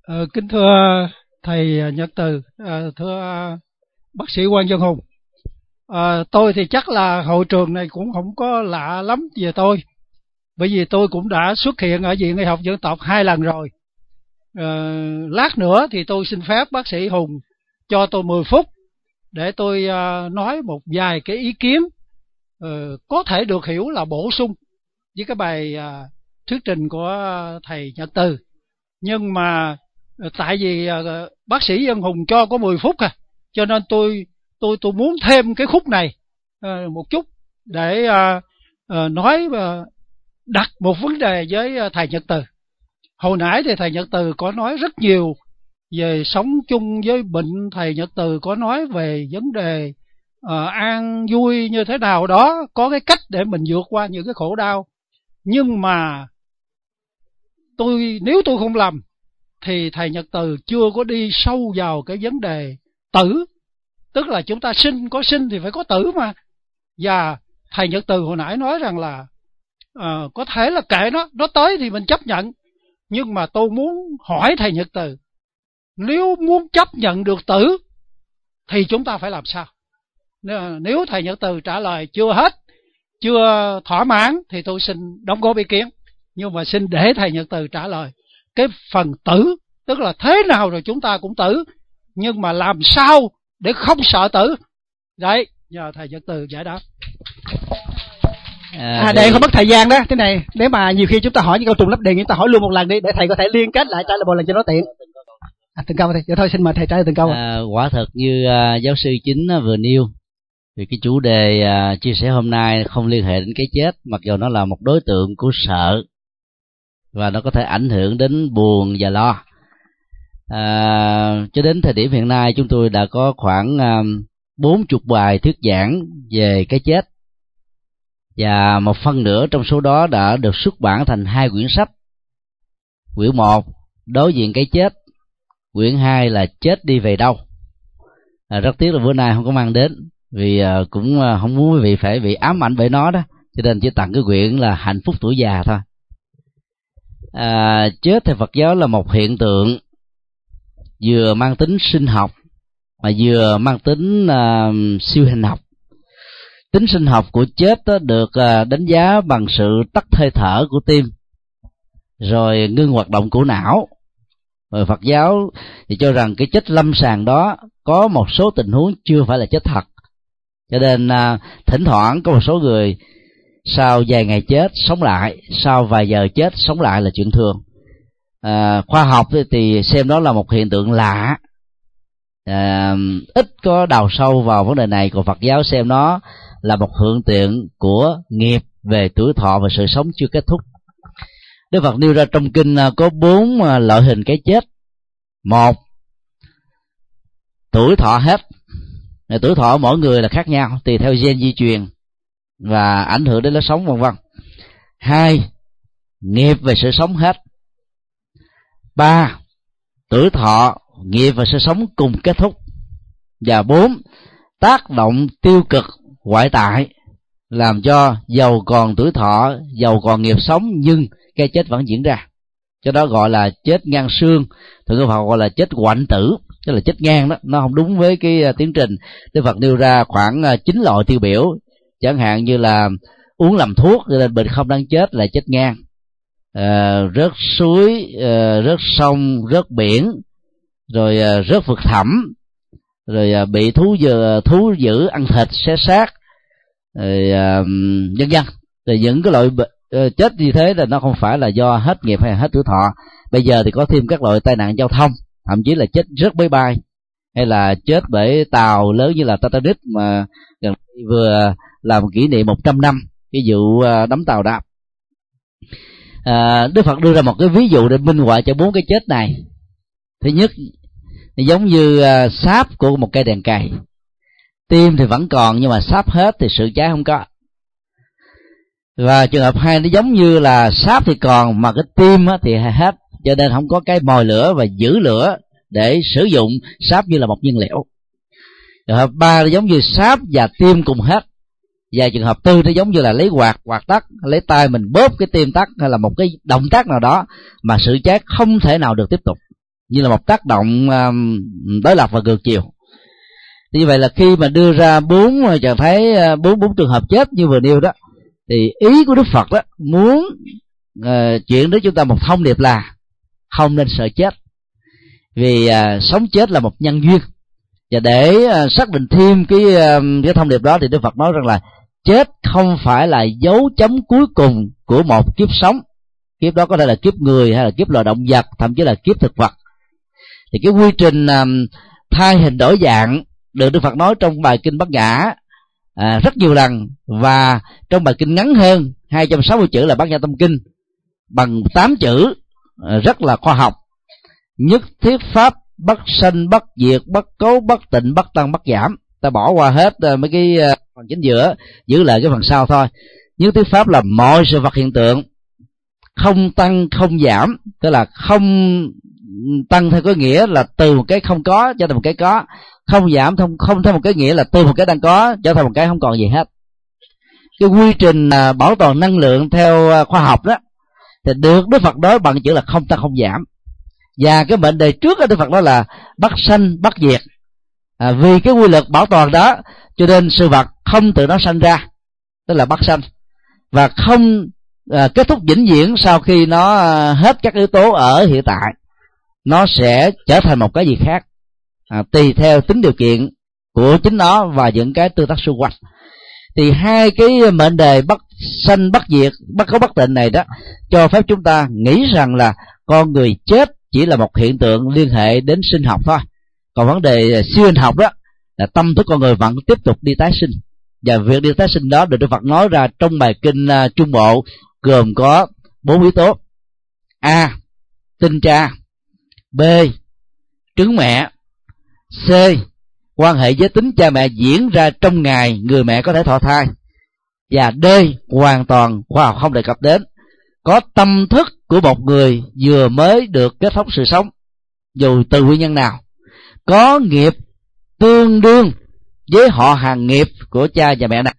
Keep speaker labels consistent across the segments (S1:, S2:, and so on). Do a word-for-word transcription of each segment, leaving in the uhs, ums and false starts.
S1: Ờ, kính thưa thầy Nhật Từ, ờ, thưa bác sĩ Quang Văn Hùng, ờ, tôi thì chắc là hội trường này cũng không có lạ lắm về tôi, bởi vì tôi cũng đã xuất hiện ở Viện Y học Dân tộc hai lần rồi. Ờ, lát nữa thì tôi xin phép bác sĩ Hùng cho tôi mười phút để tôi uh, nói một vài cái ý kiến uh, có thể được hiểu là bổ sung với cái bài uh, thuyết trình của thầy Nhật Từ. Nhưng mà uh, tại vì uh, bác sĩ Văn Hùng cho có mười phút à, cho nên tôi tôi tôi muốn thêm cái khúc này uh, một chút để uh, uh, nói uh, đặt một vấn đề với uh, thầy Nhật Từ. Hồi nãy thì thầy Nhật Từ có nói rất nhiều về sống chung với bệnh, thầy Nhật Từ có nói về vấn đề uh, an vui như thế nào đó, có cái cách để mình vượt qua những cái khổ đau. Nhưng mà tôi nếu tôi không lầm thì thầy Nhật Từ chưa có đi sâu vào cái vấn đề tử, tức là chúng ta sinh có sinh thì phải có tử mà. Và thầy Nhật Từ hồi nãy nói rằng là uh, có thể là kệ nó, nó tới thì mình chấp nhận. Nhưng mà tôi muốn hỏi thầy Nhật Từ, nếu muốn chấp nhận được tử thì chúng ta phải làm sao? Nếu thầy Nhật Từ trả lời chưa hết, chưa thỏa mãn thì tôi xin đóng góp ý kiến. Nhưng mà xin để thầy Nhật Từ trả lời cái phần tử, tức là thế nào rồi chúng ta cũng tử, nhưng mà làm sao để không sợ tử. Đấy, nhờ thầy Nhật Từ giải đáp.
S2: À, à, để không mất thời gian đó. Thế này, nếu mà nhiều khi chúng ta hỏi những câu trùng lắp đề, chúng ta hỏi luôn một lần đi để thầy có thể liên kết lại trả lời một lần cho nó tiện. À, từng câu thầy. Vậy thôi xin mời thầy trả lời từng câu.
S3: À, quả thật như uh, giáo sư Chính uh, vừa nêu, thì cái chủ đề uh, chia sẻ hôm nay không liên hệ đến cái chết, mặc dù nó là một đối tượng của sợ và nó có thể ảnh hưởng đến buồn và lo. À, cho đến thời điểm hiện nay chúng tôi đã có khoảng bốn chục bài thuyết giảng về cái chết, và một phần nữa trong số đó đã được xuất bản thành hai quyển sách. Quyển một đối diện cái chết, quyển hai là chết đi về đâu. À, rất tiếc là bữa nay không có mang đến, vì uh, cũng uh, không muốn quý vị phải bị ám ảnh bởi nó đó, cho nên chỉ tặng cái quyển là Hạnh phúc tuổi già thôi. À, chết theo Phật giáo là một hiện tượng vừa mang tính sinh học mà vừa mang tính uh, siêu hình học. Tính sinh học của chết đó được uh, đánh giá bằng sự tắt hơi thở của tim, rồi ngưng hoạt động của não. Rồi Phật giáo thì cho rằng cái chết lâm sàng đó có một số tình huống chưa phải là chết thật, cho nên à, thỉnh thoảng có một số người sau vài ngày chết sống lại, sau vài giờ chết sống lại là chuyện thường. À, khoa học thì xem đó là một hiện tượng lạ, à, ít có đào sâu vào vấn đề này. Còn Phật giáo xem nó là một hiện tượng của nghiệp về tuổi thọ và sự sống chưa kết thúc. Đức Phật nêu ra trong kinh có bốn loại hình cái chết. Một, tuổi thọ hết. Tuổi thọ mỗi người là khác nhau, tùy theo gen di truyền và ảnh hưởng đến lối sống vân vân. Hai, nghiệp về sự sống hết. Ba, tuổi thọ, nghiệp và sự sống cùng kết thúc. Và bốn, tác động tiêu cực ngoại tại làm cho giàu còn tuổi thọ, giàu còn nghiệp sống nhưng cái chết vẫn diễn ra. Cho đó gọi là chết ngang xương, thường Đức Phật gọi là chết hoạnh tử, tức là chết ngang đó. Nó không đúng với cái tiến trình. Đức Phật nêu ra khoảng chín loại tiêu biểu, chẳng hạn như là uống lầm thuốc cho nên bệnh không đáng chết là chết ngang, à, rớt suối, à, rớt sông, rớt biển, rồi à, rớt vực thẳm, rồi à, bị thú dữ, thú dữ ăn thịt xé xác, rồi à, vân vân. Rồi những cái loại uh, chết như thế là nó không phải là do hết nghiệp hay là hết tuổi thọ. Bây giờ thì có thêm các loại tai nạn giao thông, thậm chí là chết rớt máy bay, hay là chết bởi tàu lớn như là Titanic mà gần vừa làm kỷ niệm một trăm năm cái vụ uh, đắm tàu đáp. À, Đức Phật đưa ra một cái ví dụ để minh họa cho bốn cái chết này. Thứ nhất, giống như uh, sáp của một cây đèn cày, tim thì vẫn còn nhưng mà sáp hết thì sự cháy không có. Và trường hợp hai, nó giống như là sáp thì còn mà cái tim thì hết, cho nên không có cái mồi lửa và giữ lửa để sử dụng sáp như là một nhiên liệu. Trường hợp ba, nó giống như sáp và tim cùng hết. Và trường hợp tư, nó giống như là lấy quạt quạt tắt, lấy tay mình bóp cái tim tắt, hay là một cái động tác nào đó mà sự cháy không thể nào được tiếp tục. như là một tác động đối lập và ngược chiều. Như vậy là khi mà đưa ra bốn trạng thái, bốn bốn trường hợp chết như vừa nêu đó, thì ý của Đức Phật đó muốn uh, chuyển đến chúng ta một thông điệp là không nên sợ chết, vì uh, sống chết là một nhân duyên. Và để uh, xác định thêm cái uh, cái thông điệp đó thì Đức Phật nói rằng là chết không phải là dấu chấm cuối cùng của một kiếp sống. Kiếp đó có thể là kiếp người hay là kiếp loài động vật, thậm chí là kiếp thực vật. Thì cái quy trình uh, thay hình đổi dạng được Đức Phật nói trong bài kinh Bát Nhã à, rất nhiều lần, và trong bài kinh ngắn hơn hai trăm sáu mươi chữ là Bát Nhã Tâm Kinh bằng tám chữ à, rất là khoa học: nhất thiết pháp bất sanh bất diệt, bất cấu bất tịnh, bất tăng bất giảm. Ta bỏ qua hết uh, mấy cái uh, phần chính giữa, giữ lại cái phần sau thôi. Nhất thiết pháp là mọi sự vật hiện tượng không tăng không giảm, tức là không tăng theo cái nghĩa là từ một cái không có cho thành một cái có, không giảm không không theo một cái nghĩa là từ một cái đang có trở thành một cái không còn gì hết. Cái quy trình uh, bảo toàn năng lượng theo uh, khoa học đó thì được Đức Phật nói bằng chữ là không tăng không giảm. Và cái mệnh đề trước đó Đức Phật nói là bất sanh bất diệt. À, vì cái quy luật bảo toàn đó cho nên sự vật không tự nó sanh ra, tức là bất sanh, và không à, kết thúc vĩnh viễn sau khi nó à, hết các yếu tố ở hiện tại. Nó sẽ trở thành một cái gì khác, à, tùy theo tính điều kiện của chính nó và những cái tương tác xung quanh. Thì hai cái mệnh đề bất sanh bất diệt, bất cấu bất tịnh này đó cho phép chúng ta nghĩ rằng là con người chết chỉ là một hiện tượng liên hệ đến sinh học thôi. Còn vấn đề siêu hình học đó là tâm thức con người vẫn tiếp tục đi tái sinh, và việc đi tái sinh đó được Đức Phật nói ra trong bài kinh uh, Trung Bộ, gồm có bốn yếu tố: A. Tinh cha, B. Trứng mẹ, C. Quan hệ giới tính cha mẹ diễn ra trong ngày người mẹ có thể thọ thai, và D. Hoàn toàn khoa học không đề cập đến, có tâm thức của một người vừa mới được kết thúc sự sống dù từ nguyên nhân nào, có nghiệp tương đương với họ hàng nghiệp của cha và mẹ này.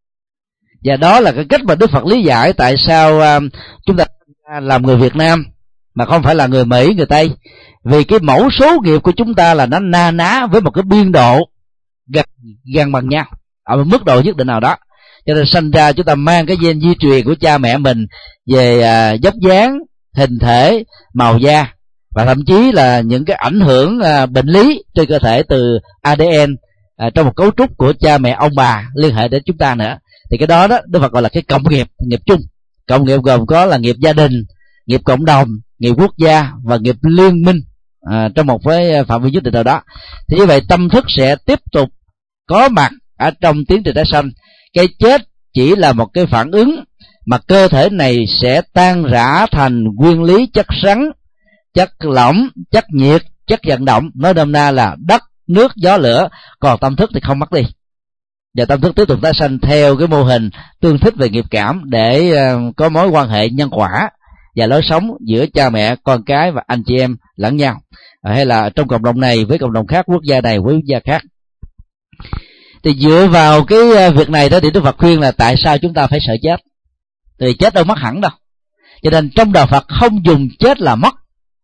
S3: Và đó là cái cách mà Đức Phật lý giải tại sao uh, chúng ta làm người Việt Nam mà không phải là người Mỹ, người Tây. Vì cái mẫu số nghiệp của chúng ta là nó na ná với một cái biên độ gần, gần bằng nhau ở một mức độ nhất định nào đó, cho nên sanh ra chúng ta mang cái gen di truyền của cha mẹ mình về uh, dốc dáng, hình thể, màu da, và thậm chí là những cái ảnh hưởng uh, bệnh lý trên cơ thể từ a đê en uh, trong một cấu trúc của cha mẹ ông bà liên hệ đến chúng ta nữa. Thì cái đó đó Đức Phật gọi là cái cộng nghiệp, nghiệp chung. Cộng nghiệp gồm có là nghiệp gia đình, nghiệp cộng đồng, nghiệp quốc gia và nghiệp liên minh à, trong một cái phạm vi nhất định nào đó. Thì như vậy tâm thức sẽ tiếp tục có mặt ở trong tiến trình tái sanh. Cái chết chỉ là một cái phản ứng mà cơ thể này sẽ tan rã thành nguyên lý chất rắn, chất lỏng, chất nhiệt, chất vận động, nói đâm na là đất, nước, gió, lửa. Còn tâm thức thì không mất đi, và tâm thức tiếp tục tái sanh theo cái mô hình tương thích về nghiệp cảm để uh, có mối quan hệ nhân quả và lối sống giữa cha mẹ, con cái và anh chị em lẫn nhau, à, hay là trong cộng đồng này với cộng đồng khác, quốc gia này với quốc gia khác. Thì dựa vào cái việc này đó thì Đức Phật khuyên là tại sao chúng ta phải sợ chết. Thì chết đâu mất hẳn đâu, cho nên trong đạo Phật không dùng chết là mất,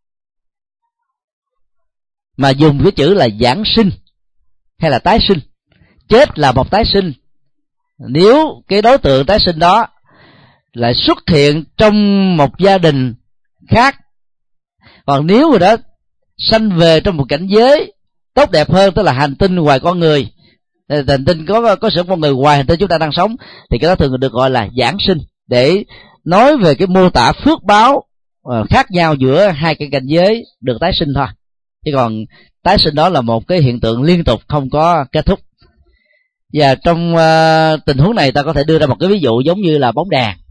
S3: mà dùng cái chữ là giảng sinh hay là tái sinh. Chết là một tái sinh nếu cái đối tượng tái sinh đó lại xuất hiện trong một gia đình khác. Còn nếu người đó sanh về trong một cảnh giới tốt đẹp hơn, tức là hành tinh ngoài con người, hành tinh có có sự con người ngoài hành tinh chúng ta đang sống, thì cái đó thường được gọi là giảng sinh, để nói về cái mô tả phước báo khác nhau giữa hai cái cảnh giới được tái sinh thôi. Chứ còn tái sinh đó là một cái hiện tượng liên tục không có kết thúc. Và trong uh, tình huống này ta có thể đưa ra một cái ví dụ giống như là bóng đèn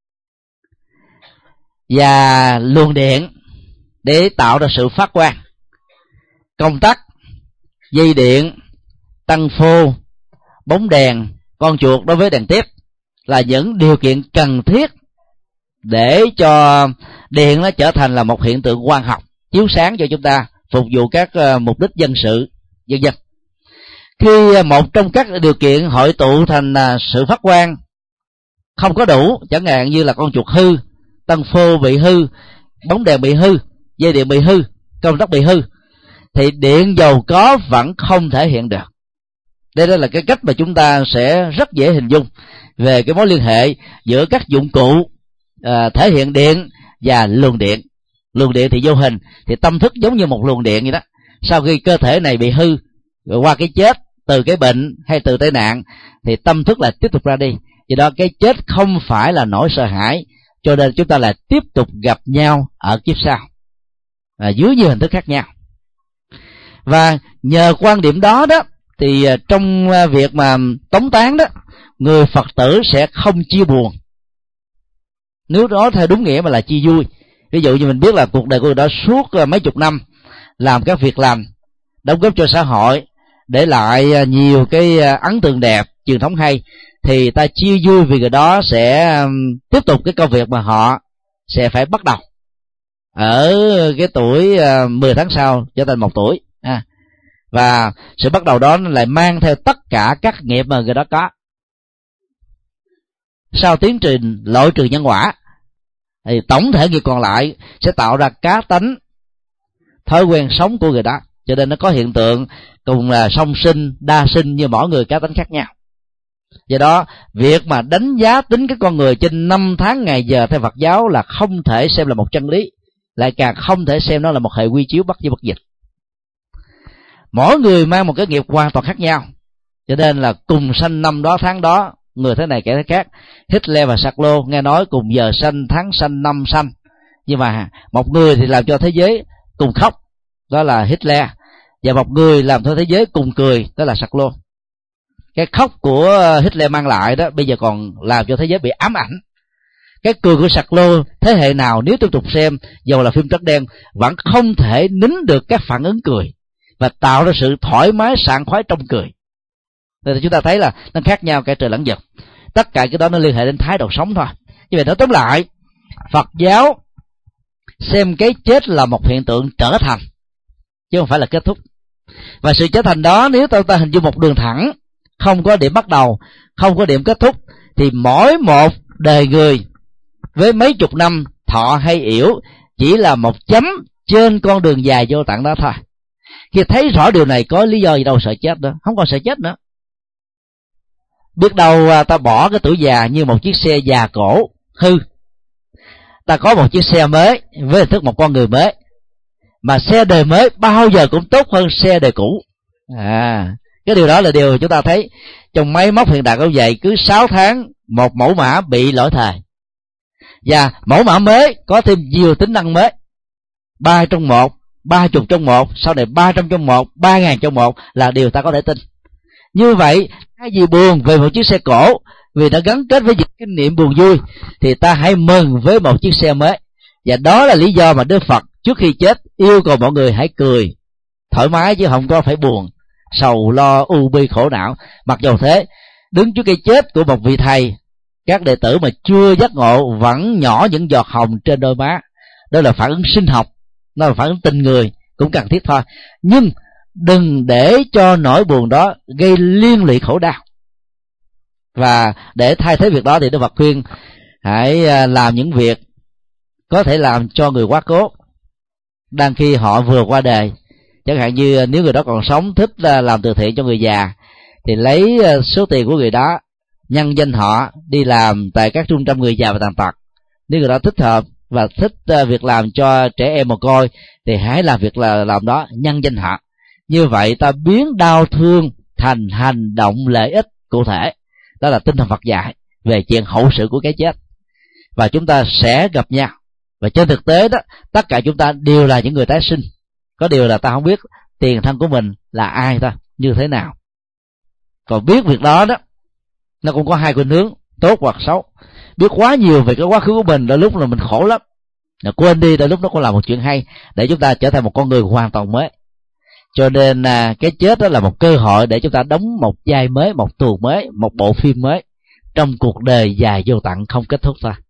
S3: và luồng điện để tạo ra sự phát quang. Công tắc, dây điện, tăng phô, bóng đèn, con chuột đối với đèn tiếp là những điều kiện cần thiết để cho điện nó trở thành là một hiện tượng quang học, chiếu sáng cho chúng ta, phục vụ các uh, mục đích dân sự, vân vân. Khi một trong các điều kiện hội tụ thành sự phát quang không có đủ, chẳng hạn như là con chuột hư, tăng phô bị hư, bóng đèn bị hư, dây điện bị hư, công tắc bị hư, thì điện giàu có vẫn không thể hiện được. Đây đó là cái cách mà chúng ta sẽ rất dễ hình dung về cái mối liên hệ giữa các dụng cụ à, thể hiện điện và luồng điện. Luồng điện thì vô hình, thì tâm thức giống như một luồng điện vậy đó. Sau khi cơ thể này bị hư, rồi qua cái chết, từ cái bệnh hay từ tai nạn, thì tâm thức lại tiếp tục ra đi. Vì đó cái chết không phải là nỗi sợ hãi, cho nên chúng ta lại tiếp tục gặp nhau ở kiếp sau, à, dưới nhiều hình thức khác nhau. Và nhờ quan điểm đó đó, thì trong việc mà tống táng đó, người Phật tử sẽ không chia buồn. Nếu đó theo đúng nghĩa mà là chia vui. Ví dụ như mình biết là cuộc đời của người đó suốt mấy chục năm làm các việc làm, đóng góp cho xã hội, để lại nhiều cái ấn tượng đẹp, truyền thống hay, thì ta chia vui vì người đó sẽ tiếp tục cái công việc mà họ sẽ phải bắt đầu ở cái tuổi mười tháng sau trở thành một tuổi. À, và sự bắt đầu đó lại mang theo tất cả các nghiệp mà người đó có. Sau tiến trình loại trừ nhân quả, thì tổng thể nghiệp còn lại sẽ tạo ra cá tánh, thói quen sống của người đó. Cho nên nó có hiện tượng cùng là song sinh, đa sinh, như mỗi người cá tánh khác nhau. Do đó việc mà đánh giá tính cái con người trên năm tháng ngày giờ theo Phật giáo là không thể xem là một chân lý, lại càng không thể xem nó là một hệ quy chiếu bất di bất dịch. Mỗi người mang một cái nghiệp hoàn toàn khác nhau, cho nên là cùng sanh năm đó tháng đó, người thế này kẻ thế khác. Hitler và Sarlo nghe nói cùng giờ sanh, tháng sanh, năm sanh, nhưng mà một người thì làm cho thế giới cùng khóc, đó là Hitler, và một người làm cho thế giới cùng cười, đó là Sarlo. Cái khóc của Hitler mang lại đó bây giờ còn làm cho thế giới bị ám ảnh. Cái cười của Sarlo thế hệ nào nếu tiếp tục xem, dầu là phim trắng đen, vẫn không thể nín được các phản ứng cười và tạo ra sự thoải mái sảng khoái trong cười. Nên chúng ta thấy là nó khác nhau cả trời lẫn vực. Tất cả cái đó nó liên hệ đến thái độ sống thôi. Như vậy nói tóm lại, Phật giáo xem cái chết là một hiện tượng trở thành, chứ không phải là kết thúc. Và sự trở thành đó, nếu ta, ta hình dung một đường thẳng, không có điểm bắt đầu, không có điểm kết thúc, thì mỗi một đời người với mấy chục năm thọ hay yểu chỉ là một chấm trên con đường dài vô tận đó thôi. Khi thấy rõ điều này, có lý do gì đâu sợ chết nữa, không còn sợ chết nữa. Biết đâu ta bỏ cái tuổi già như một chiếc xe già cổ hư, ta có một chiếc xe mới với hình thức một con người mới, mà xe đời mới bao giờ cũng tốt hơn xe đời cũ. À, cái điều đó là điều chúng ta thấy trong máy móc hiện đại cũng vậy, cứ sáu tháng một mẫu mã bị lỗi thời, và mẫu mã mới có thêm nhiều tính năng mới, ba trong một, ba chục trong một, sau này ba trăm trong một, ba ngàn trong một là điều ta có thể tin. Như vậy, cái gì buồn về một chiếc xe cổ vì đã gắn kết với những kinh nghiệm buồn vui, thì ta hãy mừng với một chiếc xe mới. Và đó là lý do mà Đức Phật trước khi chết yêu cầu mọi người hãy cười thoải mái, chứ không có phải buồn, sầu lo, u bi, khổ não. Mặc dù thế, đứng trước cái chết của một vị thầy, các đệ tử mà chưa giác ngộ vẫn nhỏ những giọt hồng trên đôi má. Đó là phản ứng sinh học, nó là phản ứng tình người, cũng cần thiết thôi. Nhưng đừng để cho nỗi buồn đó gây liên lụy khổ đau. Và để thay thế việc đó thì Đức Phật khuyên hãy làm những việc có thể làm cho người quá cố đang khi họ vừa qua đời. Chẳng hạn như nếu người đó còn sống thích làm từ thiện cho người già, thì lấy số tiền của người đó, nhân danh họ đi làm tại các trung tâm người già và tàn tật. Nếu người đó thích hợp và thích việc làm cho trẻ em mồ côi, thì hãy làm việc là làm đó nhân danh họ. Như vậy ta biến đau thương thành hành động lợi ích cụ thể. Đó là tinh thần Phật dạy về chuyện hậu sự của cái chết, và chúng ta sẽ gặp nhau. Và trên thực tế đó, tất cả chúng ta đều là những người tái sinh. Có điều là ta không biết tiền thân của mình là ai ta, như thế nào. Còn biết việc đó đó, nó cũng có hai khuynh hướng, tốt hoặc xấu. Biết quá nhiều về cái quá khứ của mình, đôi lúc là mình khổ lắm. Quên đi, đôi lúc nó cũng là một chuyện hay, để chúng ta trở thành một con người hoàn toàn mới. Cho nên à, cái chết đó là một cơ hội để chúng ta đóng một vai mới, một tuồng mới, một bộ phim mới trong cuộc đời dài vô tận không kết thúc thôi.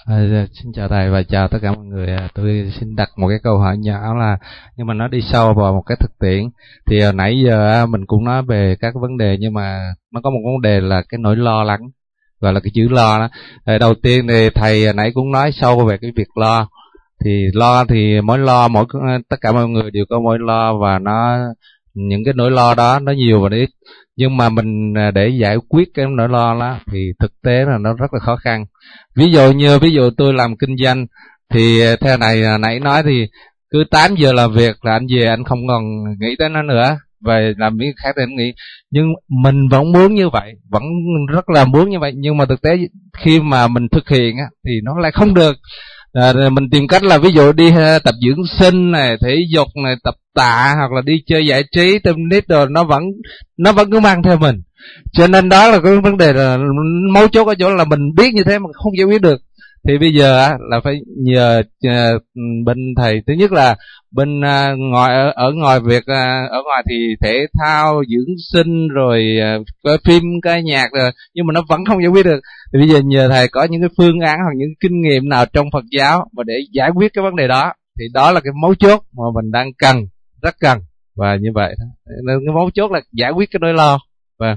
S4: À, xin chào thầy và chào tất cả mọi người. Tôi xin đặt một cái câu hỏi nhỏ là, nhưng mà nó đi sâu vào một cái thực tiễn. Thì hồi nãy giờ mình cũng nói về các vấn đề, nhưng mà nó có một vấn đề là cái nỗi lo lắng, gọi là cái chữ lo đó. Đầu tiên thì thầy hồi nãy cũng nói sâu về cái việc lo. Thì lo thì mỗi lo, mỗi tất cả mọi người đều có mỗi lo, và nó những cái nỗi lo đó nó nhiều và nó ít. Nhưng mà mình để giải quyết cái nỗi lo đó thì thực tế là nó rất là khó khăn. Ví dụ như ví dụ tôi làm kinh doanh thì theo này nãy nói thì cứ tám giờ làm việc là anh về anh không còn nghĩ tới nó nữa, về làm việc khác thì anh nghĩ. Nhưng mình vẫn muốn như vậy, vẫn rất là muốn như vậy, nhưng mà thực tế khi mà mình thực hiện á, thì nó lại không được. À, mình tìm cách là ví dụ đi tập dưỡng sinh này, thể dục này, tập tạ, hoặc là đi chơi giải trí, tennis rồi, nó vẫn nó vẫn cứ mang theo mình. Cho nên đó là cái vấn đề là mấu chốt ở chỗ là mình biết như thế mà không giải quyết được. Thì bây giờ á, là phải nhờ uh, bên thầy. Thứ nhất là bên uh, ngoài ở, ở ngoài việc uh, ở ngoài thì thể thao, dưỡng sinh rồi uh, coi phim, coi nhạc rồi, nhưng mà nó vẫn không giải quyết được. Thì bây giờ nhờ thầy có những cái phương án hoặc những kinh nghiệm nào trong Phật giáo mà để giải quyết cái vấn đề đó. Thì đó là cái mấu chốt mà mình đang cần, rất cần. Và như vậy nên cái mấu chốt là giải quyết cái nỗi lo. Và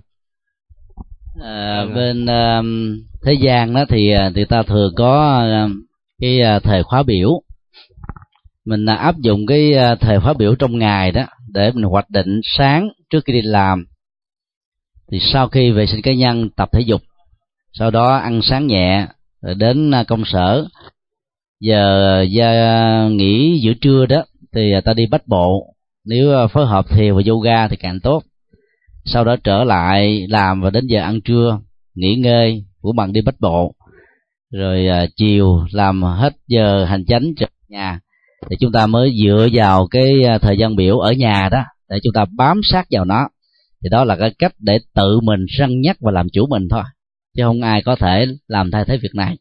S3: À, bên uh, thế gian đó thì người ta thường có uh, cái uh, thời khóa biểu. Mình uh, áp dụng cái uh, thời khóa biểu trong ngày đó để mình hoạch định sáng trước khi đi làm, thì sau khi vệ sinh cá nhân, tập thể dục, sau đó ăn sáng nhẹ, rồi đến uh, công sở. Giờ uh, nghỉ giữa trưa đó thì uh, ta đi bách bộ, nếu uh, phối hợp thiền và yoga thì càng tốt. Sau đó trở lại làm và đến giờ ăn trưa, nghỉ ngơi, của bằng đi bách bộ. Rồi à, chiều làm hết giờ hành chánh trở nhà, thì chúng ta mới dựa vào cái à, thời gian biểu ở nhà đó để chúng ta bám sát vào nó. Thì đó là cái cách để tự mình răn nhắc và làm chủ mình thôi, chứ không ai có thể làm thay thế việc này.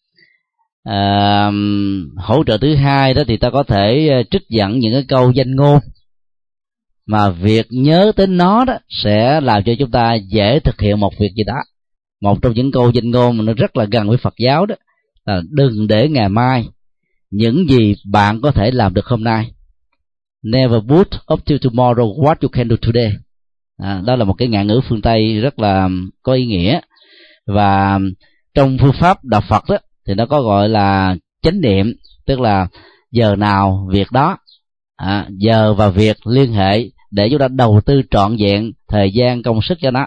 S3: À, hỗ trợ thứ hai đó thì ta có thể trích dẫn những cái câu danh ngôn mà việc nhớ đến nó đó sẽ làm cho chúng ta dễ thực hiện một việc gì đó. Một trong những câu danh ngôn mà nó rất là gần với Phật giáo đó là đừng để ngày mai những gì bạn có thể làm được hôm nay. Never put up to tomorrow what you can do today. À, đó là một cái ngạn ngữ phương Tây rất là có ý nghĩa. Và trong phương pháp đạo Phật đó thì nó có gọi là chánh niệm, tức là giờ nào việc đó. À, giờ và việc liên hệ để chúng ta đầu tư trọn vẹn thời gian công sức cho nó.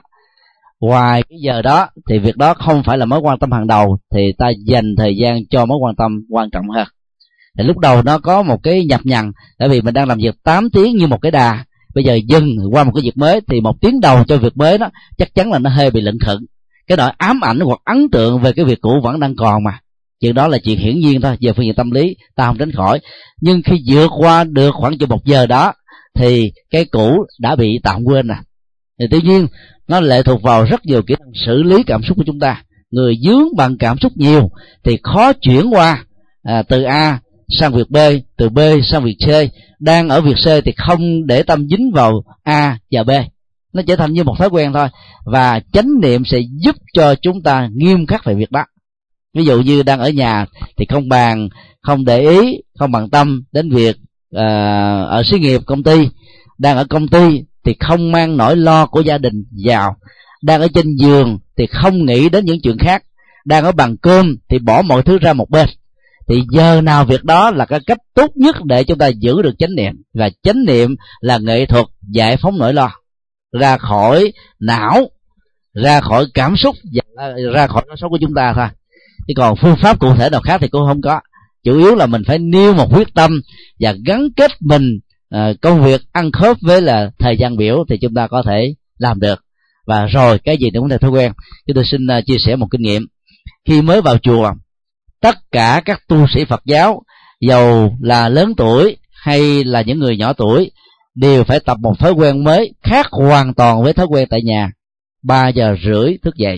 S3: Ngoài cái giờ đó thì việc đó không phải là mối quan tâm hàng đầu, thì ta dành thời gian cho mối quan tâm quan trọng hơn. Thì lúc đầu nó có một cái nhập nhằng, tại vì mình đang làm việc tám tiếng như một cái đà, bây giờ dừng qua một cái việc mới thì một tiếng đầu cho việc mới đó chắc chắn là nó hơi bị lững khựng. Cái nỗi ám ảnh hoặc ấn tượng về cái việc cũ vẫn đang còn mà. Chuyện đó là chuyện hiển nhiên thôi, về phương diện tâm lý ta không tránh khỏi. Nhưng khi vượt qua được khoảng chừng một giờ đó thì cái cũ đã bị tạm quên rồi. Thì tuy nhiên nó lệ thuộc vào rất nhiều kỹ năng xử lý cảm xúc của chúng ta. Người dướng bằng cảm xúc nhiều thì khó chuyển qua à, từ A sang việc B, từ B sang việc C. Đang ở việc C thì không để tâm dính vào A và B, nó trở thành như một thói quen thôi. Và chánh niệm sẽ giúp cho chúng ta nghiêm khắc về việc đó. Ví dụ như đang ở nhà thì không bàn, không để ý, không bằng tâm đến việc uh, ở xí nghiệp công ty. Đang ở công ty thì không mang nỗi lo của gia đình vào. Đang ở trên giường thì không nghĩ đến những chuyện khác. Đang ở bàn cơm thì bỏ mọi thứ ra một bên. Thì giờ nào việc đó là cái cách tốt nhất để chúng ta giữ được chánh niệm. Và chánh niệm là nghệ thuật giải phóng nỗi lo ra khỏi não, ra khỏi cảm xúc và ra khỏi nỗi xấu của chúng ta thôi. Chứ còn phương pháp cụ thể nào khác thì cũng không có. Chủ yếu là mình phải nêu một quyết tâm và gắn kết mình uh, công việc ăn khớp với là thời gian biểu thì chúng ta có thể làm được. Và rồi cái gì cũng là thói quen. Chúng tôi xin uh, chia sẻ một kinh nghiệm. Khi mới vào chùa, tất cả các tu sĩ Phật giáo, dầu là lớn tuổi hay là những người nhỏ tuổi, đều phải tập một thói quen mới khác hoàn toàn với thói quen tại nhà. Ba giờ rưỡi thức dậy.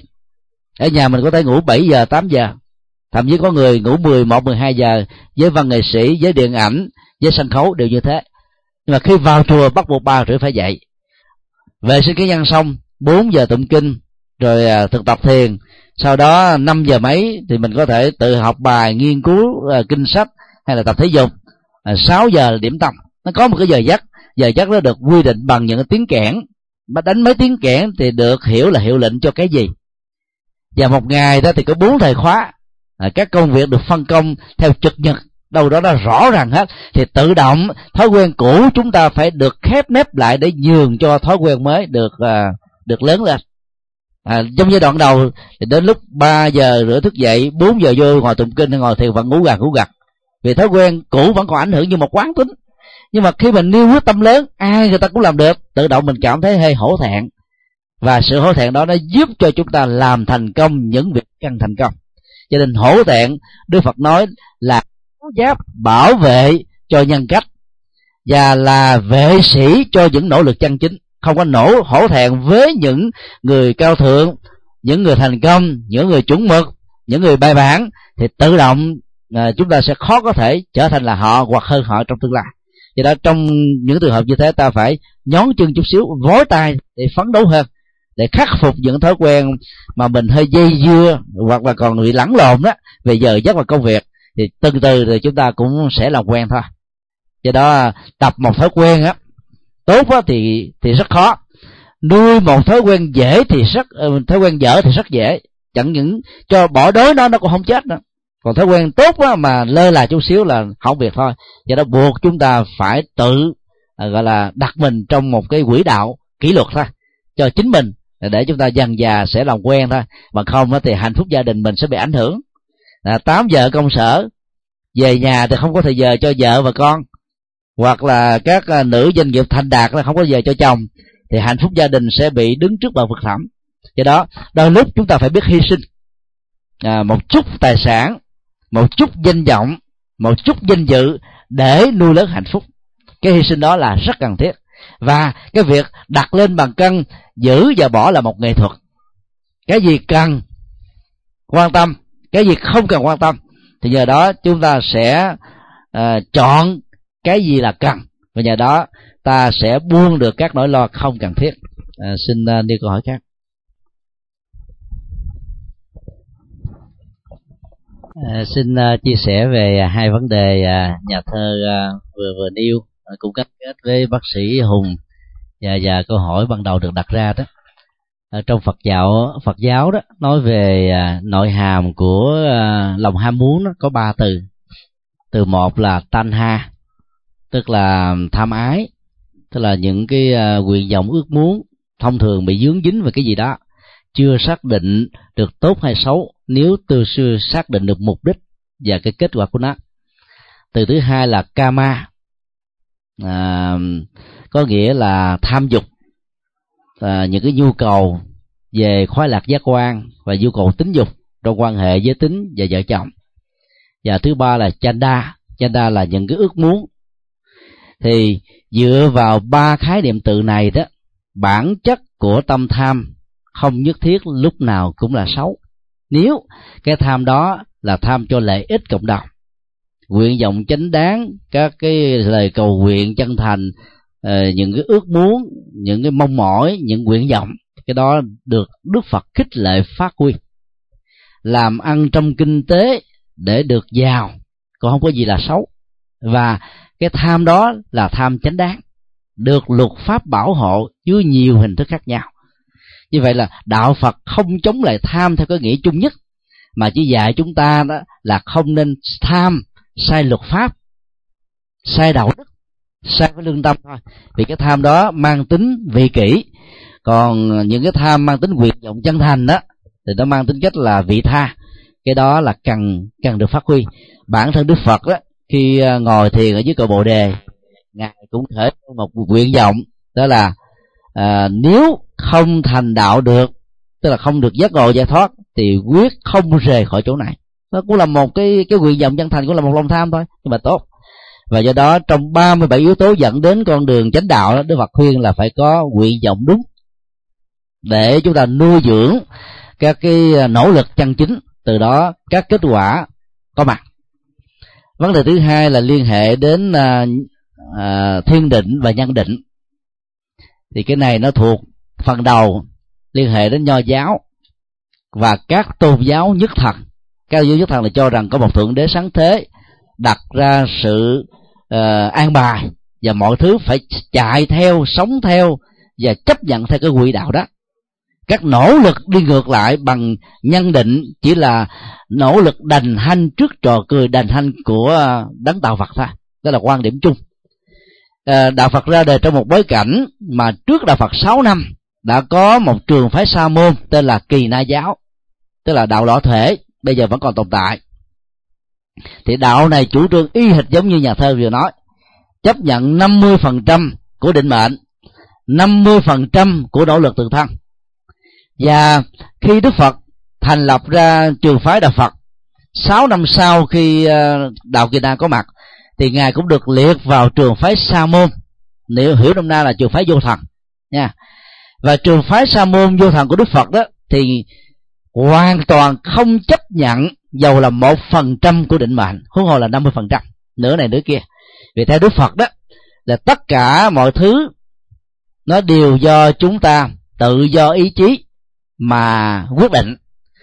S3: Ở nhà mình có thể ngủ bảy giờ, tám giờ, thậm chí có người ngủ mười một, mười hai giờ. Với văn nghệ sĩ, với điện ảnh, với sân khấu đều như thế. Nhưng mà khi vào chùa bắt buộc ba rưỡi phải dậy. Vệ sinh cá nhân xong, bốn giờ tụng kinh, rồi à, thực tập thiền. Sau đó năm giờ mấy thì mình có thể tự học bài, nghiên cứu à, kinh sách hay là tập thể dục. à, sáu giờ là điểm tâm. Nó có một cái giờ giấc, giờ giấc nó được quy định bằng những cái tiếng kẽn, mà đánh mấy tiếng kẽn thì được hiểu là hiệu lệnh cho cái gì. Và một ngày đó thì có bốn thời khóa, à, các công việc được phân công theo trực nhật, đâu đó là rõ ràng hết. Thì tự động thói quen cũ chúng ta phải được khép nép lại để nhường cho thói quen mới được à, được lớn lên. À, trong giai đoạn đầu thì đến lúc ba giờ rưỡi thức dậy, bốn giờ vô ngồi tụng kinh hay ngồi thiền vẫn ngủ gà ngủ gật, vì thói quen cũ vẫn còn ảnh hưởng như một quán tính. Nhưng mà khi mình nêu quyết tâm lớn, ai người ta cũng làm được, tự động mình cảm thấy hơi hổ thẹn, và sự hổ thẹn đó nó giúp cho chúng ta làm thành công những việc cần thành công. Cho nên hổ thẹn, Đức Phật nói là áo giáp bảo vệ cho nhân cách và là vệ sĩ cho những nỗ lực chân chính. Không có nổ hổ thẹn với những người cao thượng, những người thành công, những người chuẩn mực, những người bài bản, thì tự động à, chúng ta sẽ khó có thể trở thành là họ hoặc hơn họ trong tương lai. Vì đó trong những trường hợp như thế, ta phải nhón chân chút xíu, vối tay để phấn đấu hơn, để khắc phục những thói quen mà mình hơi dây dưa hoặc là còn bị lẫn lộn đó về giờ giấc và công việc. Thì từ từ thì chúng ta cũng sẽ làm quen thôi. Do đó tập một thói quen á tốt á thì thì rất khó, nuôi một thói quen dễ thì rất thói quen dở thì rất dễ, chẳng những cho bỏ đói nó nó cũng không chết nữa. Còn thói quen tốt á mà lơ là chút xíu là không việc thôi. Do đó buộc chúng ta phải tự à, gọi là đặt mình trong một cái quỹ đạo kỷ luật thôi cho chính mình, để chúng ta dần dà sẽ làm quen thôi. Mà không thì hạnh phúc gia đình mình sẽ bị ảnh hưởng. à, tám giờ công sở về nhà thì không có thời giờ cho vợ và con, hoặc là các uh, nữ doanh nghiệp thành đạt là không có giờ cho chồng, thì hạnh phúc gia đình sẽ bị đứng trước bờ vực thẳm. Do đó đôi lúc chúng ta phải biết hy sinh à, một chút tài sản, một chút danh vọng, một chút danh dự để nuôi lớn hạnh phúc. Cái hy sinh đó là rất cần thiết. Và cái việc đặt lên bàn cân giữ và bỏ là một nghệ thuật. Cái gì cần quan tâm, cái gì không cần quan tâm, thì nhờ đó chúng ta sẽ uh, chọn cái gì là cần, và nhờ đó ta sẽ buông được các nỗi lo không cần thiết. À, xin uh, đi câu hỏi khác. À, xin uh, chia sẻ về hai vấn đề uh, nhà thơ uh, vừa vừa nêu, uh, cũng kết kết với bác sĩ Hùng và và câu hỏi ban đầu được đặt ra đó. Ở trong Phật giáo Phật giáo đó nói về uh, nội hàm của uh, lòng ham muốn đó, có ba từ. Từ một là tanha, tức là tham ái, tức là những cái uh, nguyện vọng ước muốn thông thường bị dướng dính về cái gì đó, chưa xác định được tốt hay xấu, nếu từ xưa xác định được mục đích và cái kết quả của nó. Từ thứ hai là kama, à, có nghĩa là tham dục, à, những cái nhu cầu về khoái lạc giác quan và nhu cầu tính dục trong quan hệ giới tính và vợ chồng. Và thứ ba là chanda, chanda là những cái ước muốn. Thì dựa vào ba khái niệm từ này đó, bản chất của tâm tham không nhất thiết lúc nào cũng là xấu, nếu cái tham đó là tham cho lợi ích cộng đồng, nguyện vọng chánh đáng, các cái lời cầu nguyện chân thành, những cái ước muốn, những cái mong mỏi, những nguyện vọng, cái đó được Đức Phật khích lệ phát huy. Làm ăn trong kinh tế để được giàu còn không có gì là xấu, và cái tham đó là tham chánh đáng, được luật pháp bảo hộ dưới nhiều hình thức khác nhau. Như vậy là đạo Phật không chống lại tham theo cái nghĩa chung nhất, mà chỉ dạy chúng ta đó là không nên tham sai luật pháp, sai đạo đức, sai với lương tâm thôi. Vì cái tham đó mang tính vị kỷ, còn những cái tham mang tính nguyện vọng chân thành đó thì nó mang tính cách là vị tha. Cái đó là cần cần được phát huy. Bản thân Đức Phật đó, khi ngồi thiền ở dưới cội Bồ Đề, ngài cũng thể một nguyện vọng, đó là à, nếu không thành đạo được, tức là không được giác ngộ giải thoát, thì quyết không rời khỏi chỗ này. Nó cũng là một cái cái nguyện vọng chân thành, cũng là một lòng tham thôi, nhưng mà tốt. Và do đó trong ba mươi bảy yếu tố dẫn đến con đường chánh đạo đó, Đức Phật khuyên là phải có nguyện vọng đúng để chúng ta nuôi dưỡng các cái nỗ lực chân chính, từ đó các kết quả có mặt. Vấn đề thứ hai là liên hệ đến à, à, thiên định và nhân định. Thì cái này nó thuộc phần đầu liên hệ đến Nho giáo, và các tôn giáo nhất thần. Các tôn giáo nhất thần là cho rằng có một thượng đế sáng thế đặt ra sự uh, an bài, và mọi thứ phải chạy theo, sống theo và chấp nhận theo cái quỹ đạo đó. Các nỗ lực đi ngược lại bằng nhân định chỉ là nỗ lực đành hanh trước trò cười đành hanh của đấng tạo Phật thôi. Đó là quan điểm chung. À, đạo Phật ra đời trong một bối cảnh mà trước đạo Phật sáu năm đã có một trường phái sa môn tên là Kỳ Na giáo, tức là đạo lõa thể, bây giờ vẫn còn tồn tại. Thì đạo này chủ trương y hệt giống như nhà thơ vừa nói, chấp nhận năm mươi phần trăm của định mệnh, năm mươi phần trăm của nỗ lực tự thân. Và khi Đức Phật thành lập ra trường phái đạo Phật, sáu năm sau khi đạo Kỳ Na có mặt, thì ngài cũng được liệt vào trường phái sa môn, nếu hiểu nôm na là trường phái vô thần nha. Và trường phái sa môn vô thần của Đức Phật đó thì hoàn toàn không chấp nhận dầu là một phần trăm của định mệnh, huống hồ là năm mươi phần trăm, nửa này nửa kia. Vì theo Đức Phật đó là tất cả mọi thứ nó đều do chúng ta tự do ý chí mà quyết định.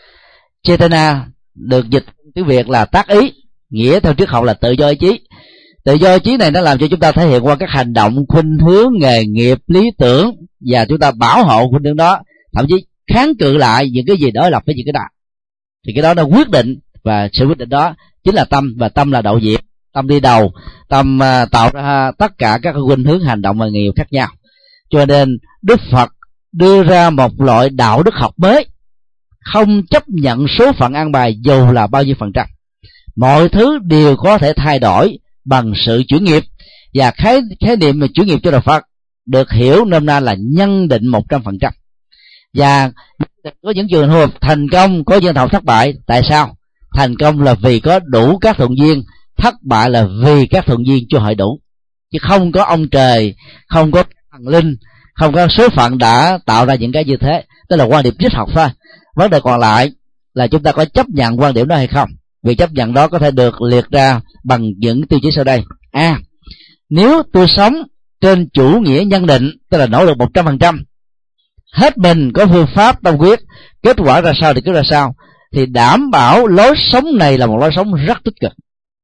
S3: Chetana được dịch tiếng Việt là tác ý, nghĩa theo triết học là tự do ý chí. Tự do ý chí này nó làm cho chúng ta thể hiện qua các hành động, khuynh hướng, nghề nghiệp, lý tưởng, và chúng ta bảo hộ khuynh hướng đó, thậm chí kháng cự lại những cái gì đối lập với những cái đó. Thì cái đó nó quyết định, và sự quyết định đó chính là tâm, và tâm là đạo diễn, tâm đi đầu, tâm uh, tạo ra tất cả các khuynh hướng, hành động và nghề nghiệp khác nhau. Cho nên Đức Phật đưa ra một loại đạo đức học mới, không chấp nhận số phận an bài dù là bao nhiêu phần trăm. Mọi thứ đều có thể thay đổi bằng sự chuyển nghiệp, và khái, khái niệm về chuyển nghiệp cho đạo Phật được hiểu nôm na là nhân định một trăm phần trăm. Và có những trường hợp thành công, có những trường hợp thất bại. Tại sao? Thành công là vì có đủ các thuận duyên, thất bại là vì các thuận duyên chưa hội đủ. Chứ không có ông trời, không có thần linh, không có số phận đã tạo ra những cái như thế. Đó là quan điểm triết học thôi. Vấn đề còn lại là chúng ta có chấp nhận quan điểm đó hay không. Việc chấp nhận đó có thể được liệt ra bằng những tiêu chí sau đây. A. À, nếu tôi sống trên chủ nghĩa nhân định, tức là nỗ lực một trăm phần trăm, hết mình có phương pháp tâm quyết, kết quả ra sao thì cứ ra sao, thì đảm bảo lối sống này là một lối sống rất tích cực.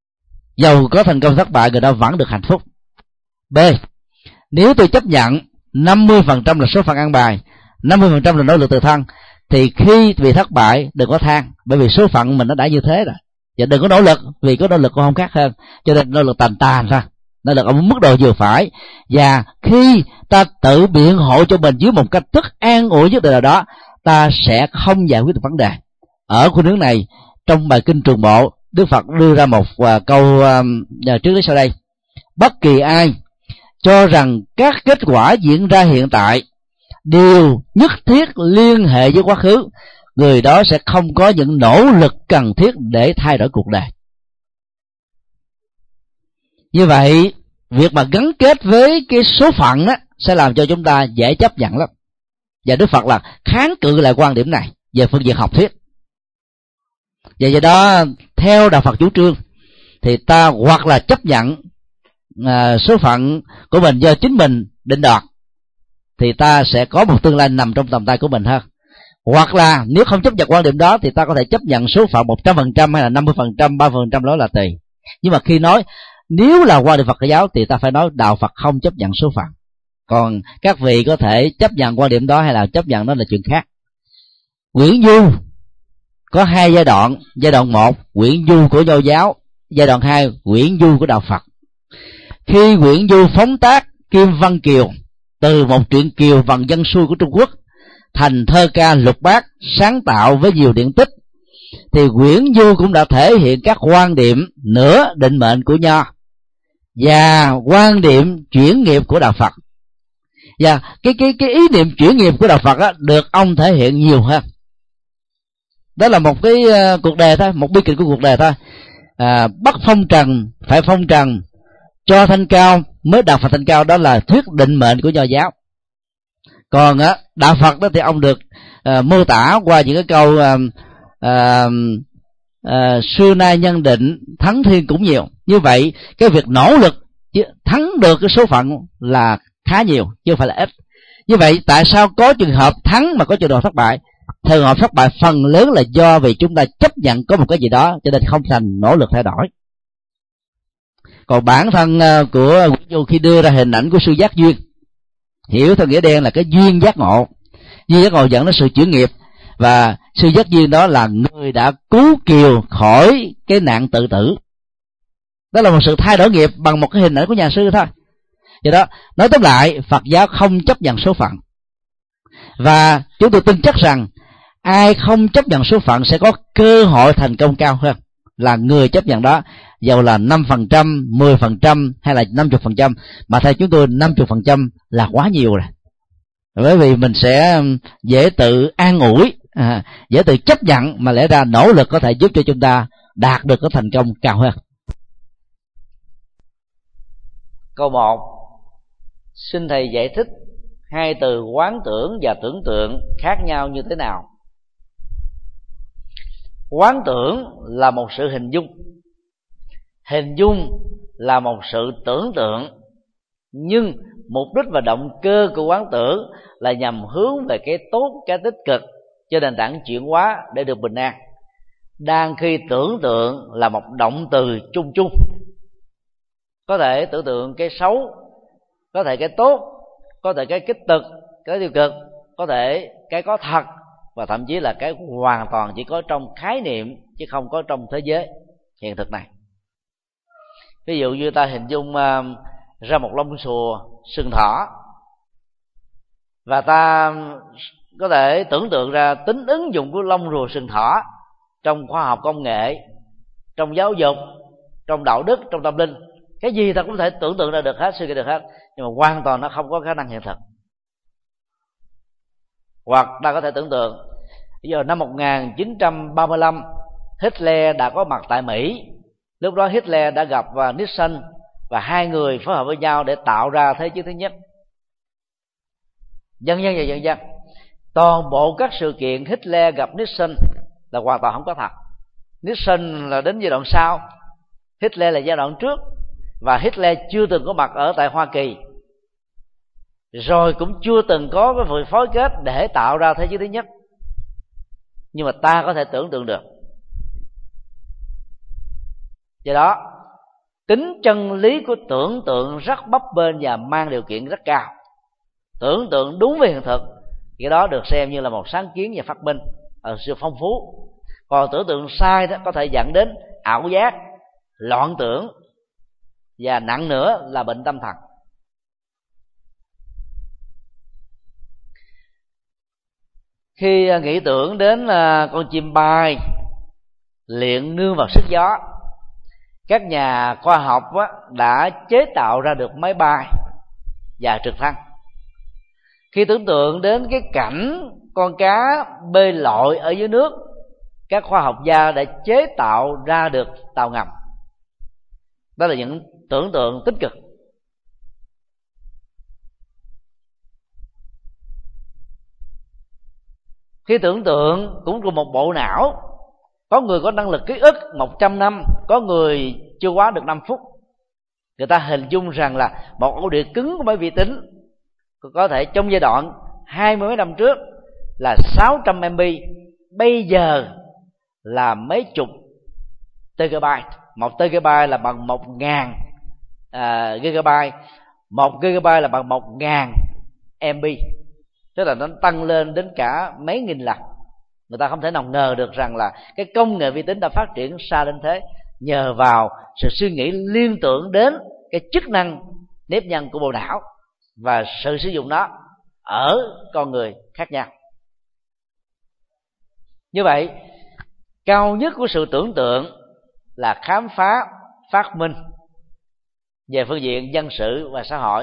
S3: Dầu có thành công thất bại, người đó vẫn được hạnh phúc. B. Nếu tôi chấp nhận năm mươi phần trăm là số phận an bài, năm mươi phần trăm là nỗ lực tự thân, thì khi bị thất bại đừng có than, bởi vì số phận mình nó đã như thế rồi. Và đừng có nỗ lực, vì có nỗ lực cũng không khác hơn. Cho nên nỗ lực tàn tàn thôi, nỗ lực ở mức độ vừa phải. Và khi ta tự biện hộ cho mình dưới một cách thức an ủi nhất định nào đó, ta sẽ không giải quyết được vấn đề. Ở khuynh hướng này, trong bài kinh Trường Bộ, Đức Phật đưa ra một uh, câu uh, trước đấy sau đây. Bất kỳ ai cho rằng các kết quả diễn ra hiện tại đều nhất thiết liên hệ với quá khứ, người đó sẽ không có những nỗ lực cần thiết để thay đổi cuộc đời. Như vậy, việc mà gắn kết với cái số phận đó sẽ làm cho chúng ta dễ chấp nhận lắm. Và Đức Phật là kháng cự lại quan điểm này về phương diện học thuyết. Và do đó, theo đạo Phật chủ trương, thì ta hoặc là chấp nhận à, số phận của mình do chính mình định đoạt, thì ta sẽ có một tương lai nằm trong tầm tay của mình hơn. Hoặc là nếu không chấp nhận quan điểm đó, thì ta có thể chấp nhận số phận một trăm phần trăm hay là năm mươi phần trăm, ba mươi phần trăm, đó là tùy. Nhưng mà khi nói nếu là quan điểm Phật giáo thì ta phải nói đạo Phật không chấp nhận số phận. Còn các vị có thể chấp nhận quan điểm đó hay là chấp nhận đó là chuyện khác. Quyển du có hai giai đoạn. Giai đoạn một, quyển du của Nho giáo. Giai đoạn hai, quyển du của đạo Phật. Khi quyển du phóng tác Kim Văn Kiều từ một truyện kiều vần dân xuôi của Trung Quốc thành thơ ca lục bát sáng tạo với nhiều điển tích, thì quyển du cũng đã thể hiện các quan điểm nửa định mệnh của Nho và quan điểm chuyển nghiệp của đạo Phật. Và cái cái cái ý niệm chuyển nghiệp của đạo Phật á, được ông thể hiện nhiều hơn. Đó là một cái uh, cuộc đời thôi, một bi kịch của cuộc đời thôi. À, bắt phong trần phải phong trần, cho thanh cao mới đạt Phật thanh cao, đó là thuyết định mệnh của Nho giáo. Còn á, đạo Phật đó thì ông được uh, mô tả qua những cái câu uh, uh, uh, xưa nay nhân định thắng thiên cũng nhiều. Như vậy cái việc nỗ lực thắng được cái số phận là khá nhiều chứ không phải là ít. Như vậy tại sao có trường hợp thắng mà có trường hợp thất bại? Thường họ thất bại phần lớn là do vì chúng ta chấp nhận có một cái gì đó cho nên không thành nỗ lực thay đổi. Còn bản thân của Nguyễn Du khi đưa ra hình ảnh của sư giác duyên, hiểu theo nghĩa đen là cái duyên giác ngộ. Duyên giác ngộ dẫn đến sự chuyển nghiệp, và sư giác duyên đó là người đã cứu kiều khỏi cái nạn tự tử. Đó là một sự thay đổi nghiệp bằng một cái hình ảnh của nhà sư thôi. Do đó, nói tóm lại, Phật giáo không chấp nhận số phận. Và chúng tôi tin chắc rằng ai không chấp nhận số phận sẽ có cơ hội thành công cao hơn là người chấp nhận đó, dầu là năm phần trăm, mười phần trăm hay là năm mươi phần trăm. Mà theo chúng tôi, năm mươi phần trăm là quá nhiều rồi. Bởi vì mình sẽ dễ tự an ủi, à, dễ tự chấp nhận, mà lẽ ra nỗ lực có thể giúp cho chúng ta đạt được cái thành công cao hơn.
S5: Câu một, xin thầy giải thích hai từ quán tưởng và tưởng tượng khác nhau như thế nào? Quán tưởng là một sự hình dung, hình dung là một sự tưởng tượng, nhưng mục đích và động cơ của quán tưởng là nhằm hướng về cái tốt, cái tích cực cho nền tảng chuyển hóa để được bình an. Đang khi tưởng tượng là một động từ chung chung, có thể tưởng tượng cái xấu, có thể cái tốt, có thể cái tích cực, cái tiêu cực, có thể cái có thật, và thậm chí là cái hoàn toàn chỉ có trong khái niệm chứ không có trong thế giới hiện thực này. Ví dụ như ta hình dung uh, ra một lông xùa sừng thỏ, và ta có thể tưởng tượng ra tính ứng dụng của lông rùa sừng thỏ trong khoa học công nghệ, trong giáo dục, trong đạo đức, trong tâm linh. Cái gì ta cũng có thể tưởng tượng ra được hết, suy nghĩ được hết, nhưng mà hoàn toàn nó không có khả năng hiện thực. Hoặc ta có thể tưởng tượng bây giờ năm một nghìn chín trăm ba mươi lăm, Hitler đã có mặt tại Mỹ. Lúc đó Hitler đã gặp và Nixon, và hai người phối hợp với nhau để tạo ra Thế chiến thứ nhất. Dân dân và dân dân, toàn bộ các sự kiện Hitler gặp Nixon là hoàn toàn không có thật. Nixon là đến giai đoạn sau, Hitler là giai đoạn trước, và Hitler chưa từng có mặt ở tại Hoa Kỳ, rồi cũng chưa từng có cái việc phối kết để tạo ra Thế chiến thứ nhất. Nhưng mà ta có thể tưởng tượng được. Do đó, tính chân lý của tưởng tượng rất bấp bênh và mang điều kiện rất cao. Tưởng tượng đúng về hiện thực, cái đó được xem như là một sáng kiến và phát minh ở sự phong phú. Còn tưởng tượng sai đó có thể dẫn đến ảo giác, loạn tưởng, và nặng nữa là bệnh tâm thần. Khi nghĩ tưởng đến con chim bay liệng nương vào sức gió, các nhà khoa học đã chế tạo ra được máy bay và trực thăng. Khi tưởng tượng đến cái cảnh con cá bơi lội ở dưới nước, các khoa học gia đã chế tạo ra được tàu ngầm. Đó là những tưởng tượng tích cực. Khi tưởng tượng cũng cùng một bộ não, có người có năng lực ký ức một trăm năm, có người chưa quá được năm phút. Người ta hình dung rằng là một ổ đĩa cứng của máy vi tính có thể trong giai đoạn hai mươi mấy năm trước là sáu trăm em bê, bây giờ là mấy chục gigabyte. Một gigabyte là bằng một ngàn à, gigabyte, một gigabyte là bằng một ngàn em bê, tức là nó tăng lên đến cả mấy nghìn lần. Người ta không thể nào ngờ được rằng là cái công nghệ vi tính đã phát triển xa đến thế, nhờ vào sự suy nghĩ liên tưởng đến cái chức năng nếp nhăn của bộ não và sự sử dụng nó ở con người khác nhau. Như vậy, cao nhất của sự tưởng tượng là khám phá, phát minh về phương diện dân sự và xã hội,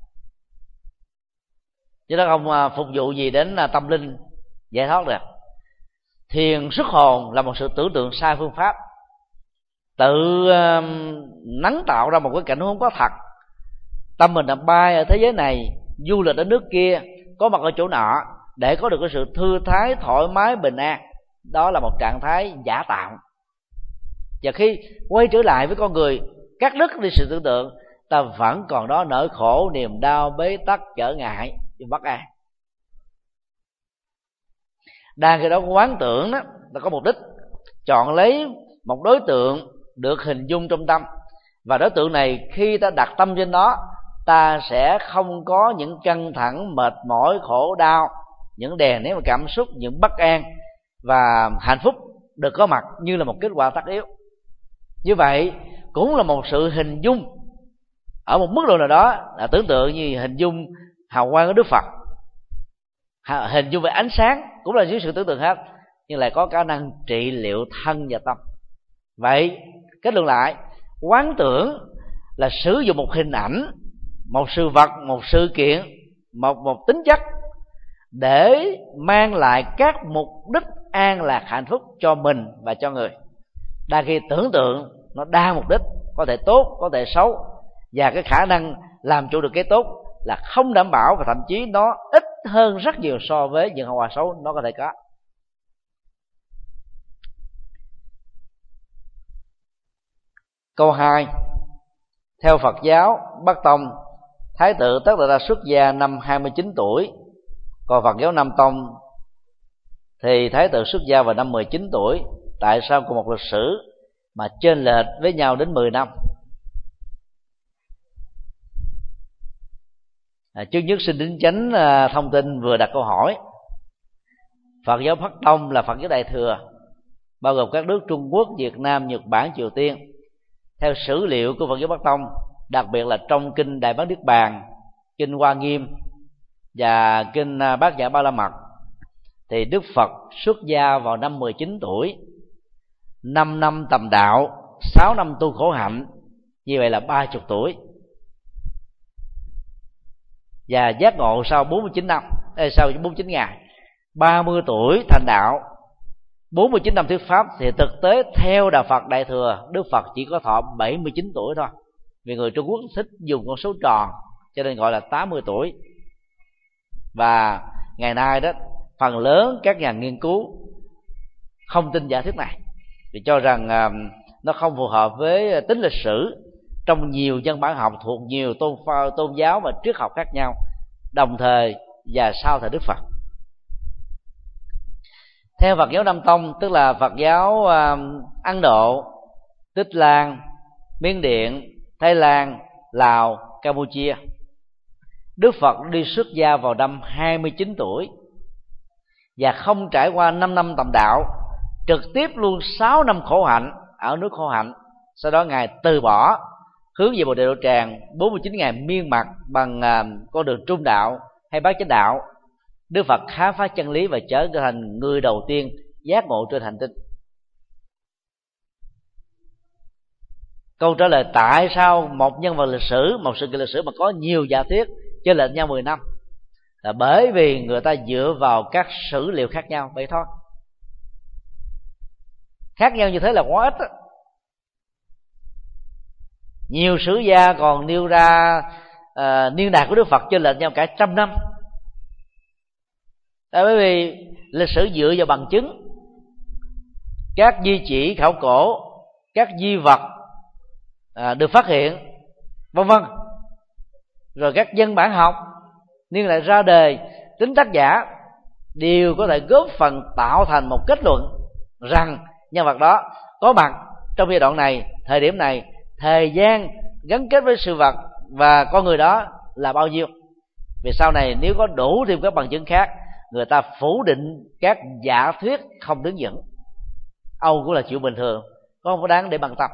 S5: chứ nó không phục vụ gì đến tâm linh giải thoát được. Thiền xuất hồn là một sự tưởng tượng sai phương pháp, tự uh, nắng tạo ra một cái cảnh huống có thật. Tâm mình đã bay ở thế giới này, du lịch ở nước kia, có mặt ở chỗ nọ để có được cái sự thư thái, thoải mái, bình an. Đó là một trạng thái giả tạo. Và khi quay trở lại với con người, cắt đứt đi sự tưởng tượng, ta vẫn còn đó nỗi khổ, niềm đau, bế tắc, trở ngại, bất an. Đang khi đó quán tưởng đó là có mục đích chọn lấy một đối tượng được hình dung trong tâm, và đối tượng này khi ta đặt tâm trên đó, ta sẽ không có những căng thẳng, mệt mỏi, khổ đau, những đè nén và cảm xúc, những bất an, và hạnh phúc được có mặt như là một kết quả tất yếu. Như vậy cũng là một sự hình dung ở một mức độ nào đó, là tưởng tượng như hình dung hào quang của Đức Phật, hình dung về ánh sáng cũng là dưới sự tưởng tượng hết, nhưng lại có khả năng trị liệu thân và tâm. Vậy kết luận lại, quán tưởng là sử dụng một hình ảnh, một sự vật, một sự kiện, một một tính chất để mang lại các mục đích an lạc hạnh phúc cho mình và cho người. Đa khi tưởng tượng nó đa mục đích, có thể tốt, có thể xấu, và cái khả năng làm chủ được cái tốt là không đảm bảo, và thậm chí nó ít hơn rất nhiều so với những hậu quả xấu nó có thể có. Câu hai, theo Phật giáo Bắc Tông, Thái tử Tất Đạt Đa xuất gia năm hai mươi chín tuổi, còn Phật giáo Nam Tông thì Thái tử xuất gia vào năm mười chín tuổi. Tại sao cùng một lịch sử mà chênh lệch với nhau đến mười năm? À, trước nhất xin đính chánh à, thông tin vừa đặt câu hỏi. Phật giáo Bắc Tông là Phật giáo Đại Thừa, bao gồm các nước Trung Quốc, Việt Nam, Nhật Bản, Triều Tiên. Theo sử liệu của Phật giáo Bắc Tông, đặc biệt là trong kinh Đại Bát Niết Bàn, kinh Hoa Nghiêm và kinh Bát Nhã Ba La Mật, thì Đức Phật xuất gia vào năm mười chín tuổi, năm năm tầm đạo, sáu năm tu khổ hạnh, như vậy là ba mươi tuổi, và giác ngộ sau bốn mươi chín năm, sau bốn mươi chín ngày. Ba mươi tuổi thành đạo, bốn mươi chín năm thuyết pháp, thì thực tế theo đạo Phật Đại Thừa, Đức Phật chỉ có thọ bảy mươi chín tuổi thôi. Vì người Trung Quốc thích dùng con số tròn cho nên gọi là tám mươi tuổi. Và ngày nay đó, phần lớn các nhà nghiên cứu không tin giả thuyết này, vì cho rằng uh, nó không phù hợp với tính lịch sử trong nhiều văn bản học thuộc nhiều tôn tôn giáo và triết học khác nhau, đồng thời và sau thời Đức Phật. Theo Phật giáo Nam Tông, tức là Phật giáo uh, Ấn Độ, Tích Lan, Miến Điện, Thái Lan, Lào, Campuchia, Đức Phật đi xuất gia vào năm hai mươi chín tuổi và không trải qua năm năm tầm đạo, trực tiếp luôn sáu năm khổ hạnh ở nước khổ hạnh. Sau đó Ngài từ bỏ, hướng về Bồ Đề Đỗ Tràng, bốn mươi chín ngày miên mật bằng uh, con đường trung đạo hay bát chánh đạo. Đức Phật khám phá chân lý và trở thành người đầu tiên giác ngộ trên hành tinh. Câu trả lời tại sao một nhân vật lịch sử, một sự kiện lịch sử mà có nhiều giả thuyết chênh lệch nhau mười năm, là bởi vì người ta dựa vào các sử liệu khác nhau, vậy thôi. Khác nhau như thế là quá ít đó. Nhiều sử gia còn nêu ra uh, niên đại của Đức Phật chênh lệch nhau cả trăm năm. Đó, bởi vì lịch sử dựa vào bằng chứng, các di chỉ khảo cổ, các di vật à, được phát hiện, vân vân, rồi các văn bản học niên đại ra đời, tính tác giả đều có thể góp phần tạo thành một kết luận rằng nhân vật đó có mặt trong giai đoạn này, thời điểm này, thời gian gắn kết với sự vật và con người đó là bao nhiêu. Vì sau này nếu có đủ thêm các bằng chứng khác, người ta phủ định các giả thuyết không đứng vững. Âu cũng là chuyện bình thường, không có đáng để bận tâm.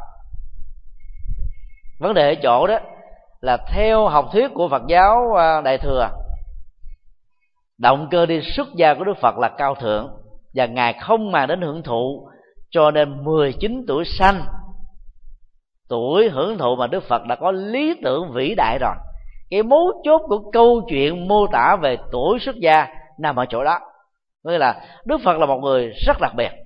S5: Vấn đề ở chỗ đó là theo học thuyết của Phật giáo Đại Thừa, động cơ đi xuất gia của Đức Phật là cao thượng, và Ngài không màng đến hưởng thụ, cho nên mười chín tuổi sanh, tuổi hưởng thụ mà Đức Phật đã có lý tưởng vĩ đại rồi. Cái mấu chốt của câu chuyện mô tả về tuổi xuất gia nằm ở chỗ đó. Nghĩa là Đức Phật là một người rất đặc biệt.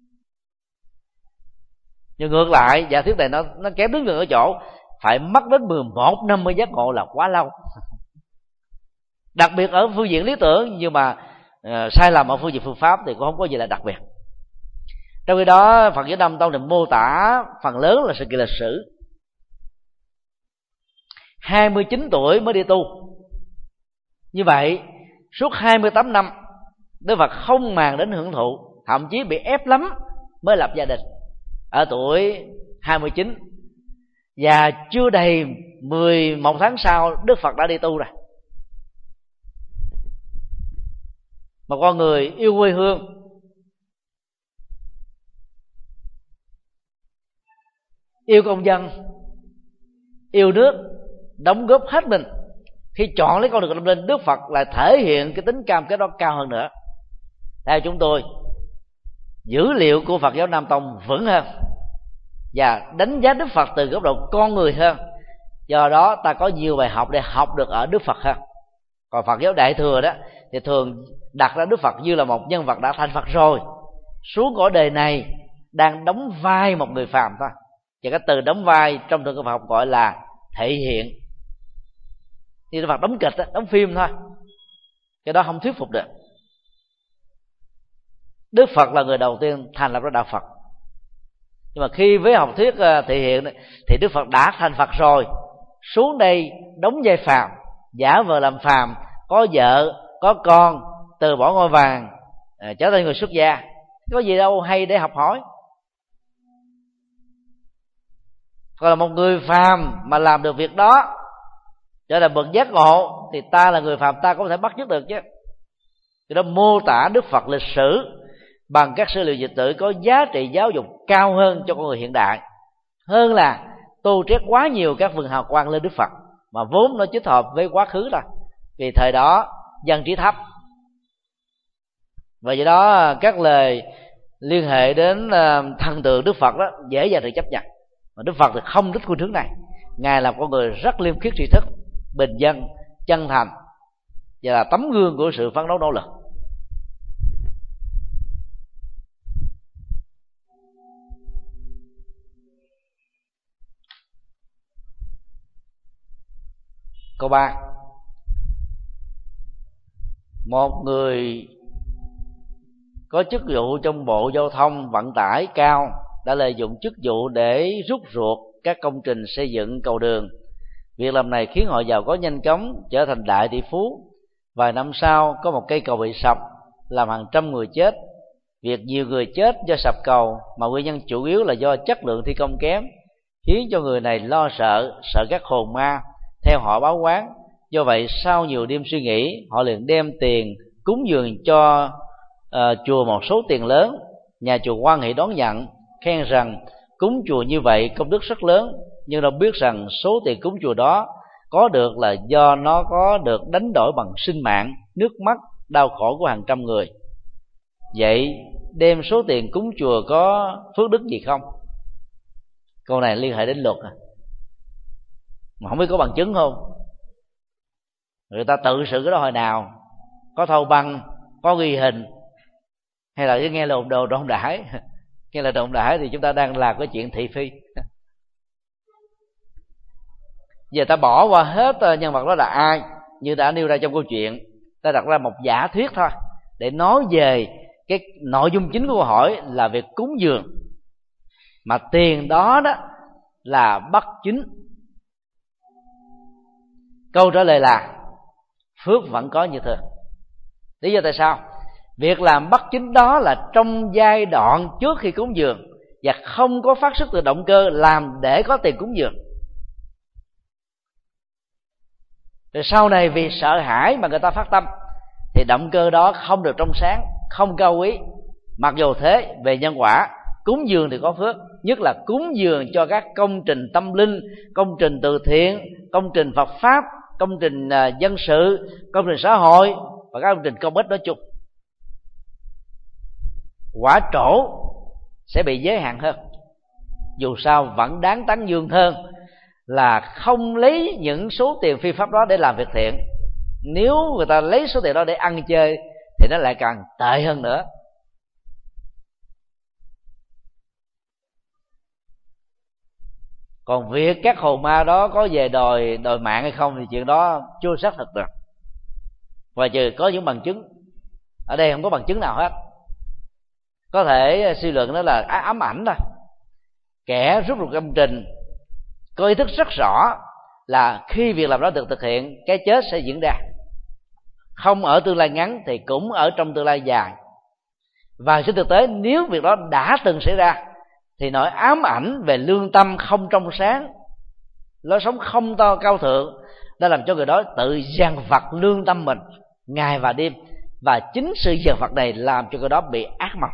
S5: Nhưng ngược lại, giả thuyết này nó, nó kém đứng gần ở chỗ phải mất đến mười một năm mới giác ngộ là quá lâu. Đặc biệt ở phương diện lý tưởng, nhưng mà uh, sai lầm ở phương diện phương pháp thì cũng không có gì là đặc biệt. Trong khi đó Phật giáo Nam Tông thì mô tả phần lớn là sự kiện lịch sử. hai mươi chín tuổi mới đi tu. Như vậy suốt hai mươi tám năm Đức Phật không màng đến hưởng thụ, thậm chí bị ép lắm mới lập gia đình. Ở tuổi hai mươi chín và chưa đầy mười một tháng sau, Đức Phật đã đi tu rồi. Một con người yêu quê hương, yêu công dân, yêu nước, đóng góp hết mình. Khi chọn lấy con đường tâm linh, Đức Phật lại thể hiện cái tính cam kết đó cao hơn nữa. Theo chúng tôi, dữ liệu của Phật giáo Nam Tông vững hơn và đánh giá Đức Phật từ góc độ con người hơn. Do đó ta có nhiều bài học để học được ở Đức Phật hơn. Còn Phật giáo Đại Thừa đó thì thường đặt ra Đức Phật như là một nhân vật đã thành Phật rồi, xuống cõi đời này đang đóng vai một người phàm thôi. Và cái từ đóng vai trong thượng Phật học gọi là thể hiện. Như Đức Phật đóng kịch, đóng phim thôi, cái đó không thuyết phục được. Đức Phật là người đầu tiên thành lập ra đạo Phật. Nhưng mà khi với học thuyết thể hiện thì Đức Phật đã thành Phật rồi, xuống đây đóng vai phàm, giả vờ làm phàm, có vợ, có con, từ bỏ ngôi vàng, trở thành người xuất gia. Có gì đâu hay để học hỏi. Còn là một người phàm mà làm được việc đó, trở thành bậc giác ngộ, thì ta là người phàm, ta có thể bắt chước được chứ. Cái đó mô tả Đức Phật lịch sử bằng các sử liệu dịch sử có giá trị giáo dục cao hơn cho con người hiện đại, hơn là tô trét quá nhiều các vần hào quang lên Đức Phật mà vốn nó chích hợp với quá khứ rồi. Vì thời đó dân trí thấp, và do đó các lời liên hệ đến thần tượng Đức Phật đó dễ dàng được chấp nhận. Mà Đức Phật thì không thích khuynh hướng này. Ngài là con người rất liêm khiết tri thức, bình dân, chân thành, và là tấm gương của sự phấn đấu nỗ lực. Câu ba, một người có chức vụ trong Bộ Giao thông Vận tải cao đã lợi dụng chức vụ để rút ruột các công trình xây dựng cầu đường. Việc làm này khiến họ giàu có nhanh chóng, trở thành đại tỷ phú. Vài năm sau có một cây cầu bị sập, làm hàng trăm người chết. Việc nhiều người chết do sập cầu mà nguyên nhân chủ yếu là do chất lượng thi công kém, khiến cho người này lo sợ, sợ các hồn ma theo họ báo oán. Do vậy sau nhiều đêm suy nghĩ, họ liền đem tiền cúng dường cho uh, chùa một số tiền lớn. Nhà chùa hoan hỷ đón nhận, khen rằng cúng chùa như vậy công đức rất lớn, nhưng đâu biết rằng số tiền cúng chùa đó có được là do nó có được đánh đổi bằng sinh mạng, nước mắt, đau khổ của hàng trăm người. Vậy đem số tiền cúng chùa có phước đức gì không? Câu này liên hệ đến luật à, mà không biết có bằng chứng không. Người ta tự sự cái đó hồi nào, có thâu băng, có ghi hình, hay là nghe lồn đồ đồn đãi. Nghe là đồn đãi thì chúng ta đang làm cái chuyện thị phi. Giờ ta bỏ qua hết nhân vật đó là ai, như đã nêu ra trong câu chuyện, ta đặt ra một giả thuyết thôi để nói về cái nội dung chính của câu hỏi là việc cúng dường, mà tiền đó đó là bất chính. Câu trả lời là phước vẫn có như thường. Lý do tại sao? Việc làm bất chính đó là trong giai đoạn trước khi cúng dường và không có phát xuất từ động cơ làm để có tiền cúng dường. Rồi sau này vì sợ hãi mà người ta phát tâm thì động cơ đó không được trong sáng, không cao quý. Mặc dù thế, về nhân quả, cúng dường thì có phước, nhất là cúng dường cho các công trình tâm linh, công trình từ thiện, công trình Phật pháp, công trình dân sự, công trình xã hội và các công trình công ích nói chung. Quả trổ sẽ bị giới hạn hơn. Dù sao vẫn đáng tán dương hơn là không lấy những số tiền phi pháp đó để làm việc thiện. Nếu người ta lấy số tiền đó để ăn chơi thì nó lại càng tệ hơn nữa. Còn việc các hồn ma đó có về đòi đòi mạng hay không thì chuyện đó chưa xác thực được, và trừ có những bằng chứng. Ở đây không có bằng chứng nào hết. Có thể suy luận đó là ám ảnh thôi. Kẻ rút ruột công trình có ý thức rất rõ là khi việc làm đó được thực hiện, cái chết sẽ diễn ra. không ở tương lai ngắn thì cũng ở trong tương lai dài. Và trên thực tế nếu việc đó đã từng xảy ra thì nỗi ám ảnh về lương tâm không trong sáng, lối sống không to cao thượng đã làm cho người đó tự dằn vặt lương tâm mình ngày và đêm, và chính sự dằn vặt này làm cho người đó bị ác mộng.